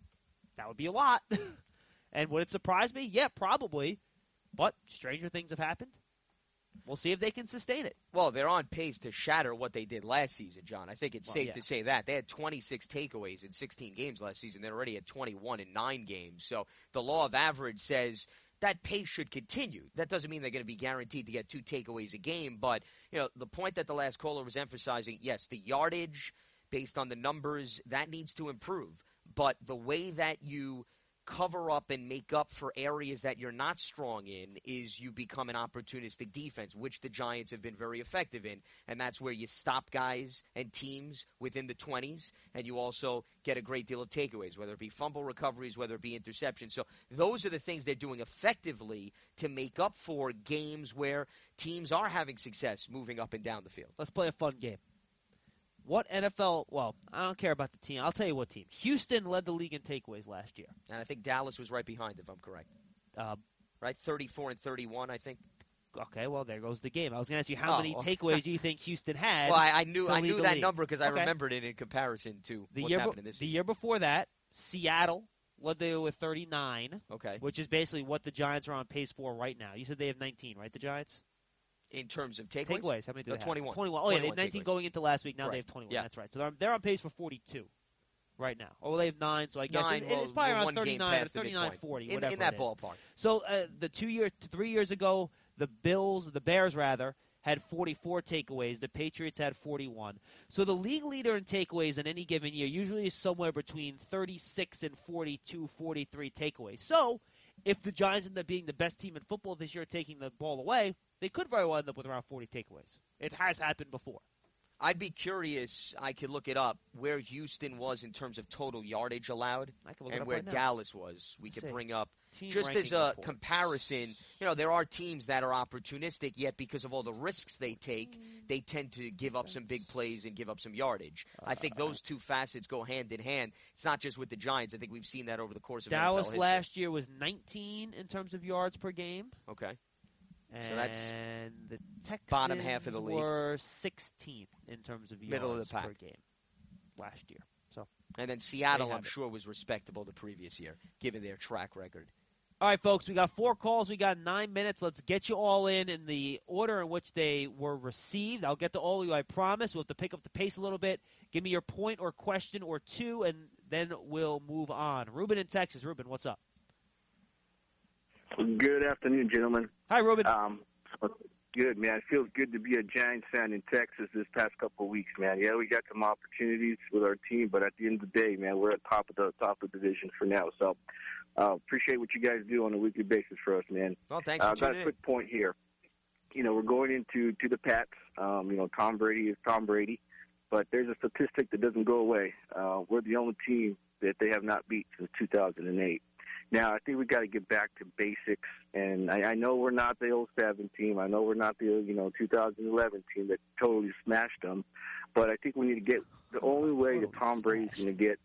Speaker 3: That would be a lot. And would it surprise me? Yeah, probably. But stranger things have happened. We'll see if they can sustain it.
Speaker 4: Well, they're on pace to shatter what they did last season, John. I think it's safe to say that. They had 26 takeaways in 16 games last season. They're already at 21 in 9 games. So the law of average says that pace should continue. That doesn't mean they're going to be guaranteed to get 2 takeaways a game. But, the point that the last caller was emphasizing, yes, the yardage based on the numbers, that needs to improve. But the way that you cover up and make up for areas that you're not strong in is you become an opportunistic defense, which the Giants have been very effective in. And that's where you stop guys and teams within the 20s, and you also get a great deal of takeaways, whether it be fumble recoveries, whether it be interceptions. So those are the things they're doing effectively to make up for games where teams are having success moving up and down the field.
Speaker 3: Let's play a fun game. What NFL – well, I don't care about the team. I'll tell you what team. Houston led the league in takeaways last year.
Speaker 4: And I think Dallas was right behind, if I'm correct. Right, 34 and 31, I think.
Speaker 3: Okay, well, there goes the game. I was going to ask you how many takeaways you think Houston had.
Speaker 4: Well, I knew that number because I remembered it in comparison to what's happening this season.
Speaker 3: The year before that, Seattle led the league with 39, which is basically what the Giants are on pace for right now. You said they have 19, right, the Giants?
Speaker 4: In terms of takeaways?
Speaker 3: Takeaways. How many do they have?
Speaker 4: 21.
Speaker 3: 21. Oh, yeah, they had 19 going into last week. Now
Speaker 4: Correct.
Speaker 3: they have 21.
Speaker 4: Yeah.
Speaker 3: That's right. So they're on pace for 42 right now. Oh, well, they have 9, so I guess
Speaker 4: 9,
Speaker 3: it's probably around 39 or 39, 40, whatever
Speaker 4: in that
Speaker 3: it is.
Speaker 4: ballpark.
Speaker 3: So the 3 years ago, the Bears, had 44 takeaways. The Patriots had 41. So the league leader in takeaways in any given year usually is somewhere between 36 and 42, 43 takeaways. So if the Giants end up being the best team in football this year taking the ball away, they could very well end up with around 40 takeaways. It has happened before.
Speaker 4: I'd be curious, I could look it up, where Houston was in terms of total yardage allowed and where Dallas was. We could bring up, just as a comparison, there are teams that are opportunistic, yet because of all the risks they take, they tend to give up some big plays and give up some yardage. I think those two facets go hand in hand. It's not just with the Giants. I think we've seen that over the course of
Speaker 3: Dallas
Speaker 4: NFL history.
Speaker 3: last year was 19 in terms of yards per game.
Speaker 4: Okay.
Speaker 3: And
Speaker 4: so that's
Speaker 3: the Texans
Speaker 4: bottom half of the league.
Speaker 3: Were 16th in terms of
Speaker 4: middle
Speaker 3: yards
Speaker 4: of the pack
Speaker 3: per game last year. So,
Speaker 4: and then Seattle, I'm sure, was respectable the previous year, given their track record.
Speaker 3: All right, folks, we got 4 calls. We got 9 minutes. Let's get you all in the order in which they were received. I'll get to all of you, I promise. We'll have to pick up the pace a little bit. Give me your point or question or two, and then we'll move on. Ruben in Texas. Ruben, what's up?
Speaker 10: Good afternoon, gentlemen.
Speaker 3: Hi, Ruben.
Speaker 10: Good, man. It feels good to be a Giants fan in Texas this past couple of weeks, man. Yeah, we got some opportunities with our team, but at the end of the day, man, we're at top of the division for now. So appreciate what you guys do on a weekly basis for us, man.
Speaker 4: Well, thanks for tuning in.
Speaker 10: Got a quick point here. We're going into the Pats. Tom Brady is Tom Brady, but there's a statistic that doesn't go away. We're the only team that they have not beat since 2008. Now, I think we got to get back to basics, and I know we're not the 07 team. I know we're not the 2011 team that totally smashed them, but I think we need to get the only way that Tom Brady's going to get,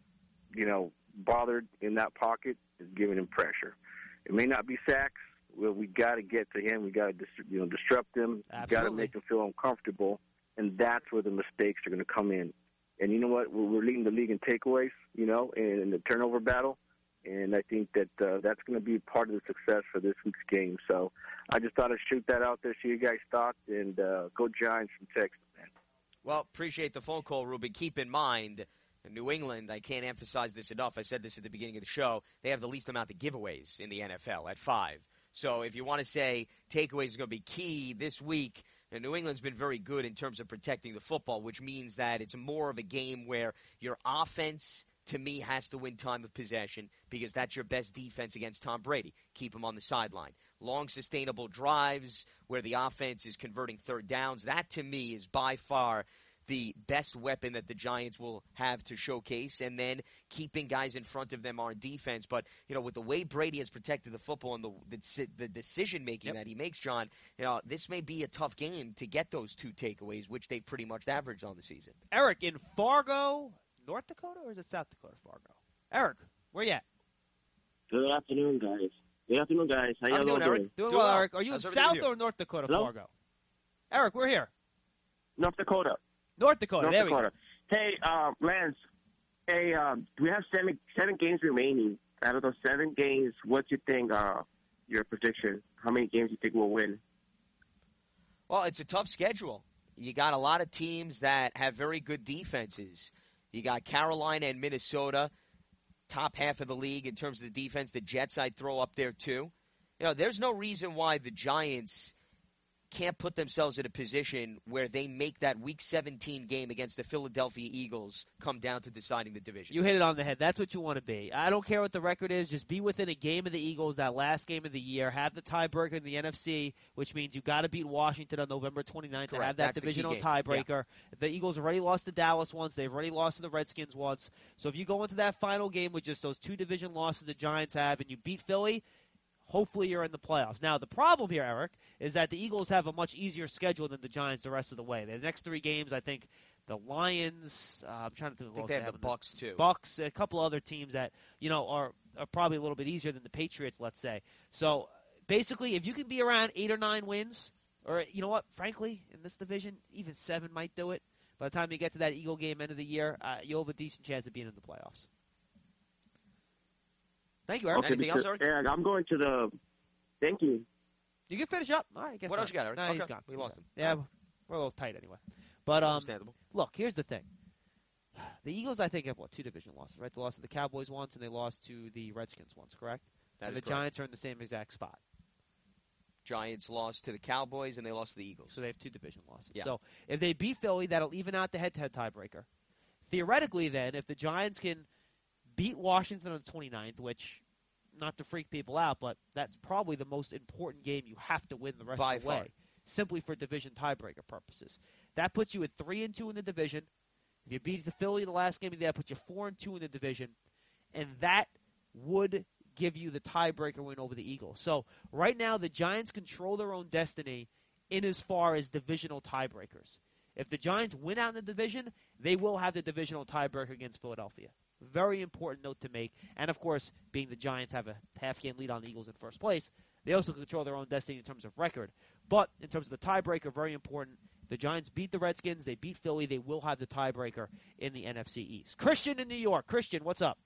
Speaker 10: bothered in that pocket is giving him pressure. It may not be sacks. Well, we got to get to him. We got to disrupt him. We got to make him feel uncomfortable, and that's where the mistakes are going to come in. And you know what? We're leading the league in takeaways, in the turnover battle. And I think that that's going to be part of the success for this week's game. So I just thought I'd shoot that out there, see you guys thought, and go Giants from Texas, man.
Speaker 4: Well, appreciate the phone call, Ruben. Keep in mind, in New England, I can't emphasize this enough. I said this at the beginning of the show. They have the least amount of giveaways in the NFL at 5. So if you want to say takeaways is going to be key this week, and New England's been very good in terms of protecting the football, which means that it's more of a game where your offense – to me, has to win time of possession because that's your best defense against Tom Brady. Keep him on the sideline. Long, sustainable drives where the offense is converting third downs. That, to me, is by far the best weapon that the Giants will have to showcase, and then keeping guys in front of them on defense. But, with the way Brady has protected the football and the decision-making that he makes, John, this may be a tough game to get those 2 takeaways, which they've pretty much averaged on the season.
Speaker 3: Eric in Fargo, North Dakota, or is it South Dakota, Fargo? Eric, where you at?
Speaker 11: Good afternoon, guys. How you
Speaker 3: doing, Eric? Doing well, Eric. Are you in South or North Dakota,
Speaker 11: Hello?
Speaker 3: Fargo? Eric, we're here.
Speaker 11: North Dakota.
Speaker 3: North Dakota. There we go.
Speaker 11: Hey, Lance. Hey, we have seven games remaining. Out of those 7 games, what do you think? Your prediction? How many games do you think we'll win?
Speaker 4: Well, it's a tough schedule. You got a lot of teams that have very good defenses. You got Carolina and Minnesota, top half of the league in terms of the defense. The Jets I'd throw up there too. There's no reason why the Giants can't put themselves in a position where they make that Week 17 game against the Philadelphia Eagles come down to deciding the division.
Speaker 3: You hit it on the head. That's what you want to be. I don't care what the record is. Just be within a game of the Eagles, that last game of the year. Have the tiebreaker in the NFC, which means you got to beat Washington on November 29th to have that divisional tiebreaker. Yeah. The Eagles already lost to Dallas once. They've already lost to the Redskins once. So if you go into that final game with just those 2 division losses the Giants have and you beat Philly, hopefully you're in the playoffs. Now, the problem here, Eric, is that the Eagles have a much easier schedule than the Giants the rest of the way. The next 3 games, I think, the Lions, I'm trying to think of what else
Speaker 4: they have the Bucks, too.
Speaker 3: Bucks, a couple other teams that, are probably a little bit easier than the Patriots, let's say. So, basically, if you can be around 8 or 9 wins, or, you know what, frankly, in this division, even 7 might do it. By the time you get to that Eagle game end of the year, you'll have a decent chance of being in the playoffs. Thank you, Eric.
Speaker 11: Okay,
Speaker 3: Anything else, Eric?
Speaker 11: Eric, I'm going to the – thank you.
Speaker 3: You can finish up. All right, I guess
Speaker 4: what
Speaker 3: not.
Speaker 4: else you got, Eric?
Speaker 3: No,
Speaker 4: okay.
Speaker 3: he's gone.
Speaker 4: We lost him.
Speaker 3: Yeah, we're a little tight anyway. But
Speaker 4: understandable.
Speaker 3: Look, here's the thing. The Eagles, I think, have, 2 division losses, right? They lost to the Cowboys once, and they lost to the Redskins once, correct? And the Giants are in the same exact spot.
Speaker 4: Giants lost to the Cowboys, and they lost to the Eagles.
Speaker 3: So they have 2 division losses.
Speaker 4: Yeah.
Speaker 3: So if they beat Philly, that'll even out the head-to-head tiebreaker. Theoretically, then, if the Giants can beat Washington on the 29th, which, not to freak people out, but that's probably the most important game you have to win the rest of the way. simply for division tiebreaker purposes. That puts you at 3-2 in the division. If you beat the Philly the last game of the year, that puts you 4-2 in the division, and that would give you the tiebreaker win over the Eagles. So right now, the Giants control their own destiny in as far as divisional tiebreakers. If the Giants win out in the division, they will have the divisional tiebreaker against Philadelphia. Very important note to make. And, of course, being the Giants have a half-game lead on the Eagles in first place, they also control their own destiny in terms of record. But in terms of the tiebreaker, very important. The Giants beat the Redskins. They beat Philly. They will have the tiebreaker in the NFC East. Christian in New York. Christian, what's up?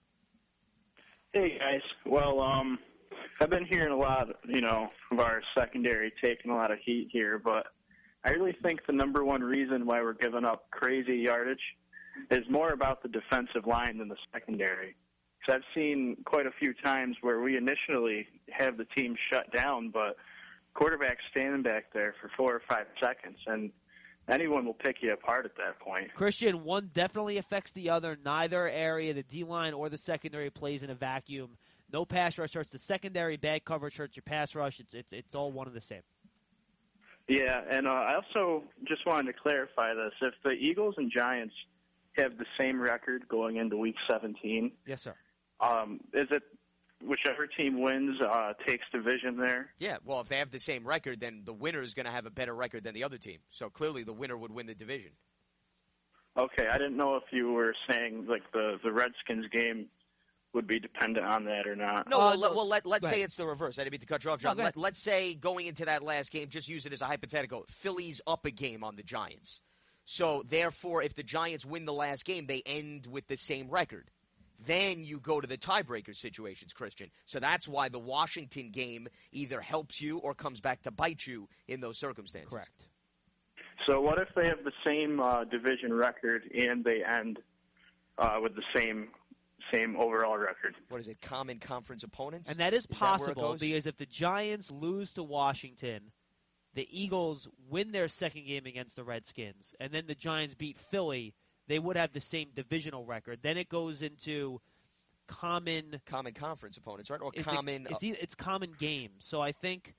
Speaker 12: Hey, guys. Well, I've been hearing a lot, of our secondary taking a lot of heat here, but I really think the number one reason why we're giving up crazy yardage is more about the defensive line than the secondary. So I've seen quite a few times where we initially have the team shut down, but quarterback's standing back there for 4 or 5 seconds, and anyone will pick you apart at that point.
Speaker 3: Christian, one definitely affects the other. Neither area, the D-line or the secondary, plays in a vacuum. No pass rush hurts the secondary. Bad coverage hurts your pass rush. It's all one and the same.
Speaker 12: Yeah, and I also just wanted to clarify this. If the Eagles and Giants have the same record going into Week 17,
Speaker 3: yes, sir.
Speaker 12: Is it whichever team wins takes division there?
Speaker 4: Yeah, well, if they have the same record, then the winner is going to have a better record than the other team. So clearly the winner would win the division.
Speaker 12: Okay, I didn't know if you were saying like the Redskins game would be dependent on that or not.
Speaker 4: No, let's say it's the reverse. I didn't mean to cut you off, John.
Speaker 3: No,
Speaker 4: let's say going into that last game, just use it as a hypothetical, Philly's up a game on the Giants. So, therefore, if the Giants win the last game, they end with the same record. Then you go to the tiebreaker situations, Christian. So that's why the Washington game either helps you or comes back to bite you in those circumstances.
Speaker 3: Correct.
Speaker 12: So what if they have the same division record and they end with the same overall record?
Speaker 4: What is it, common conference opponents?
Speaker 3: And that is possible because if the Giants lose to Washington, the Eagles win their second game against the Redskins, and then the Giants beat Philly, they would have the same divisional record. Then it goes into common
Speaker 4: conference opponents, right? Or
Speaker 3: it's common games. So I think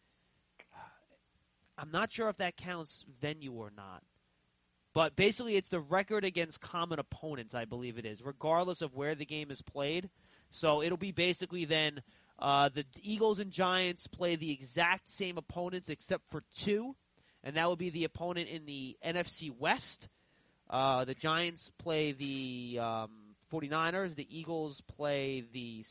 Speaker 3: I'm not sure if that counts venue or not. But basically it's the record against common opponents, I believe it is, regardless of where the game is played. So it'll be basically then the Eagles and Giants play the exact same opponents except for 2, and that would be the opponent in the NFC West. The Giants play the 49ers. The Eagles play the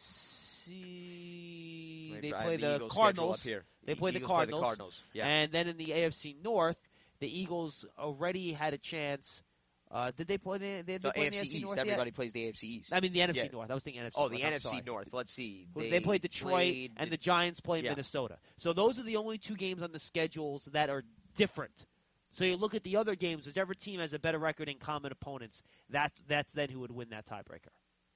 Speaker 3: Cardinals. They play the Cardinals.
Speaker 4: Yeah.
Speaker 3: And then in the AFC North, the Eagles already had a chance. Did they play the
Speaker 4: AFC East?
Speaker 3: North
Speaker 4: Everybody
Speaker 3: yet?
Speaker 4: plays the AFC East.
Speaker 3: I mean the NFC North. I was thinking NFC
Speaker 4: Oh,
Speaker 3: North.
Speaker 4: the NFC North. Let's see.
Speaker 3: They played Detroit, and the Giants play Minnesota. So those are the only 2 games on the schedules that are different. So you look at the other games, whichever team has a better record in common opponents, that's then who would win that tiebreaker.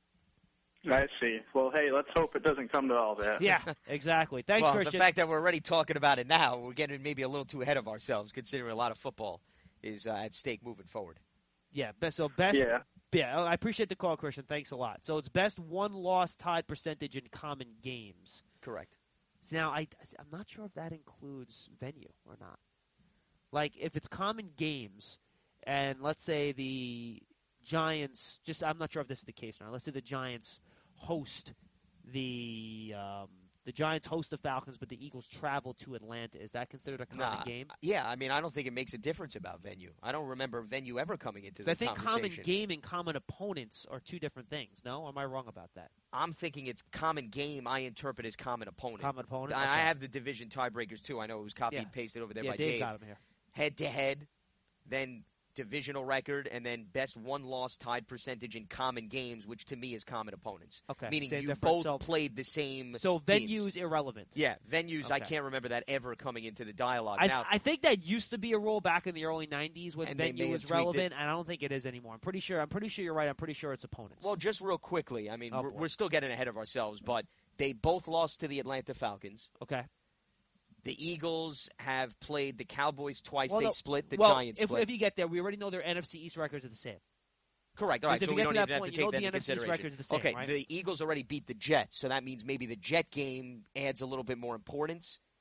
Speaker 12: I see. Well, hey, let's hope it doesn't come to all that.
Speaker 3: Yeah, exactly. Thanks, Christian.
Speaker 4: The fact that we're already talking about it now, we're getting maybe a little too ahead of ourselves, considering a lot of football is at stake moving forward.
Speaker 3: Yeah, best. Yeah, I appreciate the call, Christian. Thanks a lot. So it's best one-loss tied percentage in common games.
Speaker 4: Correct.
Speaker 3: So now I'm not sure if that includes venue or not. Like if it's common games, and let's say the Giants. I'm not sure if this is the case or not. Let's say the Giants host the Falcons, but the Eagles travel to Atlanta. Is that considered a common game?
Speaker 4: Yeah, I mean, I don't think it makes a difference about venue. I don't remember venue ever coming into the conversation.
Speaker 3: I think common game and common opponents are 2 different things. No? Or am I wrong about that?
Speaker 4: I'm thinking it's common game I interpret as common opponent.
Speaker 3: Common opponent?
Speaker 4: I have the division tiebreakers, too. I know it was copied and pasted over there by
Speaker 3: Dave. Got him here.
Speaker 4: Head-to-head, then divisional record, and then best one-loss tied percentage in common games, which to me is common opponents.
Speaker 3: Okay.
Speaker 4: Meaning
Speaker 3: Same
Speaker 4: you
Speaker 3: difference.
Speaker 4: both played the same
Speaker 3: So
Speaker 4: teams.
Speaker 3: venue's irrelevant.
Speaker 4: Yeah, venues,
Speaker 3: Okay.
Speaker 4: I can't remember that ever coming into the dialogue.
Speaker 3: I think that used to be a rule back in the early 90s when
Speaker 4: And they
Speaker 3: venue
Speaker 4: may
Speaker 3: was
Speaker 4: have tweaked
Speaker 3: relevant, and I don't think it is anymore. I'm pretty sure you're right. I'm pretty sure it's opponents.
Speaker 4: Well, just real quickly, I mean, we're still getting ahead of ourselves, but they both lost to the Atlanta Falcons.
Speaker 3: Okay.
Speaker 4: The Eagles have played the Cowboys twice. They split. The Giants split.
Speaker 3: If you get there, we already know their NFC East records are the same.
Speaker 4: Correct. All right,
Speaker 3: If
Speaker 4: so
Speaker 3: you
Speaker 4: we
Speaker 3: get
Speaker 4: don't
Speaker 3: to
Speaker 4: even
Speaker 3: that
Speaker 4: have
Speaker 3: point,
Speaker 4: to
Speaker 3: you know
Speaker 4: take that
Speaker 3: the
Speaker 4: into
Speaker 3: NFC East
Speaker 4: consideration.
Speaker 3: records are the same,
Speaker 4: Okay,
Speaker 3: right?
Speaker 4: the Eagles already beat the Jets, so that means maybe the Jet game adds a little bit more importance.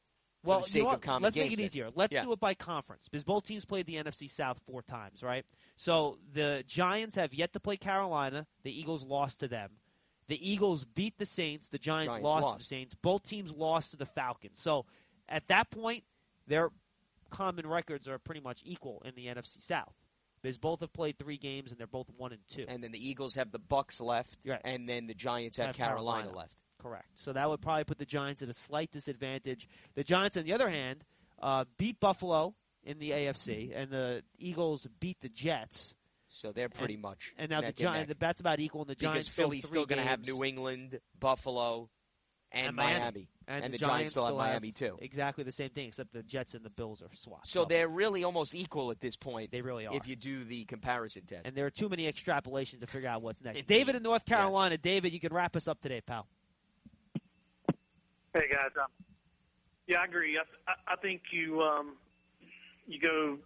Speaker 3: Well,
Speaker 4: for the sake of common
Speaker 3: let's
Speaker 4: games.
Speaker 3: make it easier. Let's do it by conference, because both teams played the NFC South 4 times, right? So the Giants have yet to play Carolina. The Eagles lost to them. The Eagles beat the Saints. The Giants lost to the Saints. Both teams lost to the Falcons. So at that point, their common records are pretty much equal in the NFC South. Because both have played 3 games, and they're both 1-2.
Speaker 4: And then the Eagles have the Bucs left, and then the Giants have Carolina left.
Speaker 3: Correct. So that would probably put the Giants at a slight disadvantage. The Giants, on the other hand, beat Buffalo in the AFC, and the Eagles beat the Jets.
Speaker 4: So they're pretty much
Speaker 3: and now
Speaker 4: neck
Speaker 3: the Giants. That's about equal. And the Giants
Speaker 4: because Philly's still going to have New England, Buffalo, and Miami. And the Giants still have Miami, too.
Speaker 3: Exactly the same thing, except the Jets and the Bills are swapped.
Speaker 4: So they're really almost equal at this point.
Speaker 3: They really are.
Speaker 4: If you do the comparison test.
Speaker 3: And there are too many extrapolations to figure out what's next. David in North Carolina. Yes. David, you can wrap us up today, pal.
Speaker 13: Hey, guys. Yeah, I agree. I think you go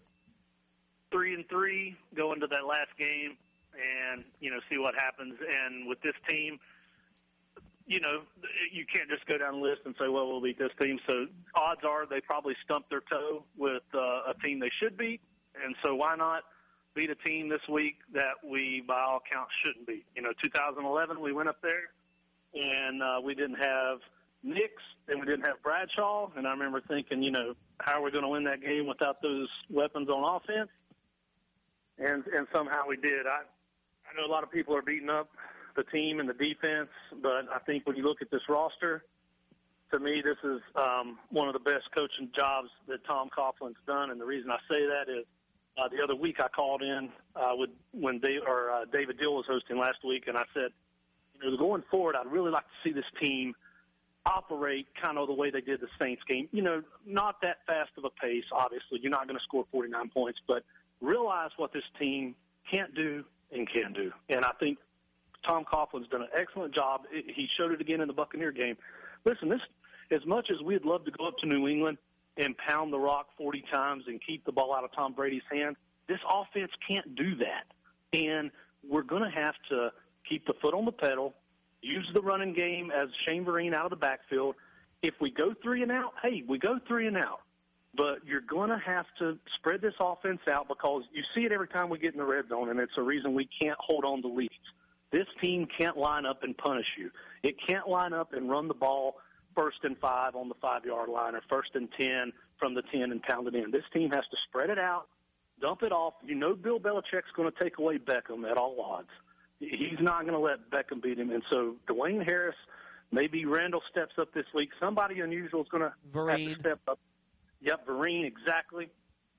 Speaker 13: 3-3, go into that last game, and, see what happens. And with this team, you can't just go down the list and say, well, we'll beat this team. So odds are they probably stumped their toe with a team they should beat. And so why not beat a team this week that we, by all accounts, shouldn't beat? 2011, we went up there, and we didn't have Nix, and we didn't have Bradshaw. And I remember thinking, how are we going to win that game without those weapons on offense? And somehow we did. I know a lot of people are beating up the team and the defense, but I think when you look at this roster, to me, this is one of the best coaching jobs that Tom Coughlin's done. And the reason I say that is the other week I called in when David Dill was hosting last week, and I said, going forward, I'd really like to see this team operate kind of the way they did the Saints game. Not that fast of a pace, obviously. You're not going to score 49 points, but realize what this team can't do and can do. And I think Tom Coughlin's done an excellent job. He showed it again in the Buccaneer game. Listen, this, as much as we'd love to go up to New England and pound the rock 40 times and keep the ball out of Tom Brady's hand, this offense can't do that. And we're going to have to keep the foot on the pedal, use the running game as Shane Vereen out of the backfield. If we go 3 and out, hey, we go 3 and out. But you're going to have to spread this offense out because you see it every time we get in the red zone, and it's a reason we can't hold on to leads. This team can't line up and punish you. It can't line up and run the ball 1st and 5 on the 5-yard line or 1st and 10 from the 10 and pound it in. This team has to spread it out, dump it off. Bill Belichick's going to take away Beckham at all odds. He's not going to let Beckham beat him. And so Dwayne Harris, maybe Randall steps up this week. Somebody unusual is going to have to step up. Yep, Vereen, exactly.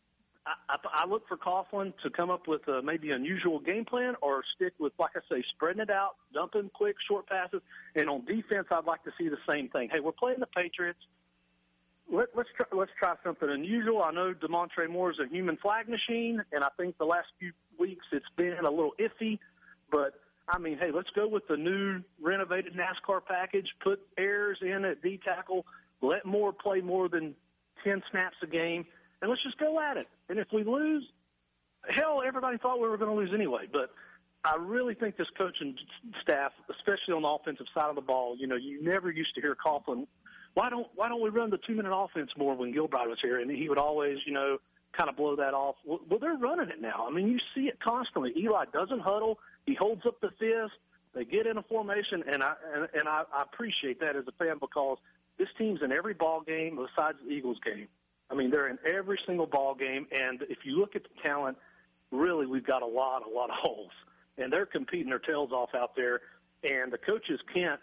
Speaker 13: I look for Coughlin to come up with maybe an unusual game plan or stick with, like I say, spreading it out, dumping quick, short passes. And on defense, I'd like to see the same thing. Hey, we're playing the Patriots. Let's try something unusual. I know DeMontre Moore is a human flag machine, and I think the last few weeks it's been a little iffy. But, hey, let's go with the new renovated NASCAR package, put Ayers in at D-tackle, let Moore play more than 10 snaps a game, and let's just go at it. And if we lose, hell, everybody thought we were going to lose anyway. But I really think this coaching staff, especially on the offensive side of the ball, you never used to hear Coughlin, why don't we run the 2-minute offense more when Gilbride was here? And he would always, kind of blow that off. Well, they're running it now. You see it constantly. Eli doesn't huddle. He holds up the fist. They get in a formation, and I appreciate that as a fan because this team's in every ball game besides the Eagles game. They're in every single ball game, and if you look at the talent, really we've got a lot of holes. And they're competing their tails off out there, and the coaches can't,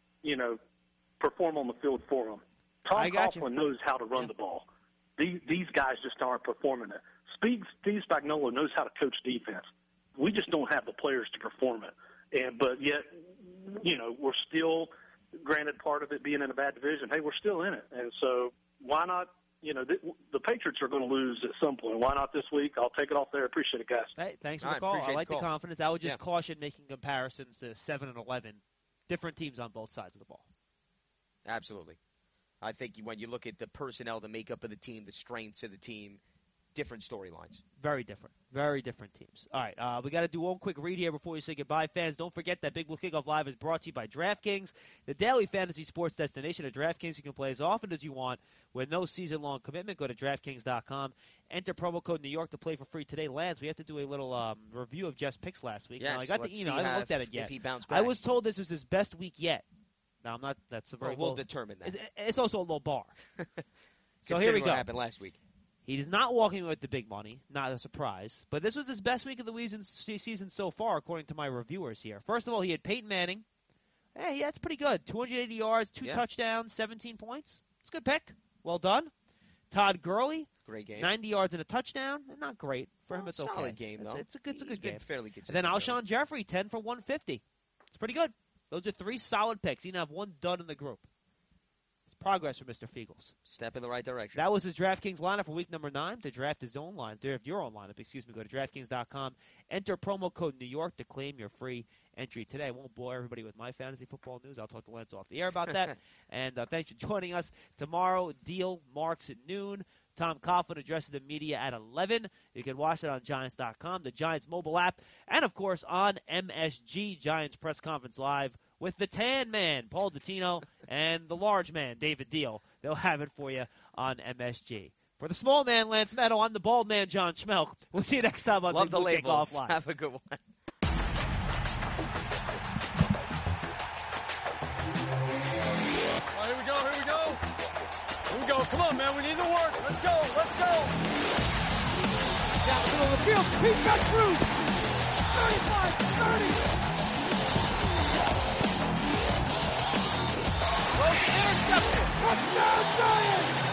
Speaker 13: perform on the field for them. Tom Coughlin knows how to run the ball. These guys just aren't performing it. Steve Spagnuolo knows how to coach defense. We just don't have the players to perform it. But yet, we're still, granted part of it being in a bad division, hey, we're still in it. And so why not? The Patriots are going to lose at some point. Why not this week? I'll take it off there. Appreciate it, guys.
Speaker 3: Hey, thanks for the call. I like the confidence. I would just caution making comparisons to 7 and 11. Different teams on both sides of the ball.
Speaker 4: Absolutely. I think when you look at the personnel, the makeup of the team, the strengths of the team, different storylines.
Speaker 3: Very different. Very different teams. All right, we got to do one quick read here before we say goodbye, fans. Don't forget that Big Blue Kickoff Live is brought to you by DraftKings, the daily fantasy sports destination. At DraftKings, you can play as often as you want with no season-long commitment. Go to DraftKings.com. Enter promo code New York to play for free today. Lance, we have to do a little review of Jeff's picks last week.
Speaker 4: Yes,
Speaker 3: now, I got the email. I haven't looked at it yet.
Speaker 4: If he bounced back.
Speaker 3: I was told this was his best week yet. Now, I'm not. That's a very
Speaker 4: we'll
Speaker 3: low,
Speaker 4: determine that.
Speaker 3: It's also a low bar. So
Speaker 4: Considering
Speaker 3: here we go.
Speaker 4: What happened last week.
Speaker 3: He is not walking with the big money. Not a surprise. But this was his best week of the season so far, according to my reviewers here. First of all, he had Peyton Manning. Hey, that's pretty good. 280 yards, 2 touchdowns, 17 points. It's a good pick. Well done. Todd Gurley.
Speaker 4: Great game.
Speaker 3: 90 yards and a touchdown. Not great. For him, it's okay.
Speaker 4: Solid game, though.
Speaker 3: It's a good game.
Speaker 4: Fairly consistent.
Speaker 3: And then Alshon Jeffrey, 10 for 150. It's pretty good. Those are 3 solid picks. He didn't have one dud in the group. Progress for Mr. Fiegels.
Speaker 4: Step in the right direction.
Speaker 3: That was his DraftKings lineup for week number 9. To draft his own line, draft your own lineup, go to DraftKings.com. Enter promo code New York to claim your free entry today. I won't bore everybody with my fantasy football news. I'll talk to Lance off the air about that. And thanks for joining us. Tomorrow, Deal marks at noon. Tom Coughlin addresses the media at 11. You can watch it on Giants.com, the Giants mobile app, and, of course, on MSG, Giants Press Conference Live, with the Tan Man, Paul Dottino, and the Large Man, David Deal. They'll have it for you on MSG. For the small man, Lance Meadow, I'm the bald man, John Schmelk. We'll see you next time on
Speaker 4: Love
Speaker 3: the
Speaker 4: Blue Kickoff
Speaker 3: Live.
Speaker 4: Have a good one.
Speaker 1: All right, here we go. Here we go. Come on, man. We need the work. Let's go.
Speaker 2: Down the middle of the field. He's got Cruz. 35, 30.
Speaker 1: Intercepted.
Speaker 2: Touchdown, Giants!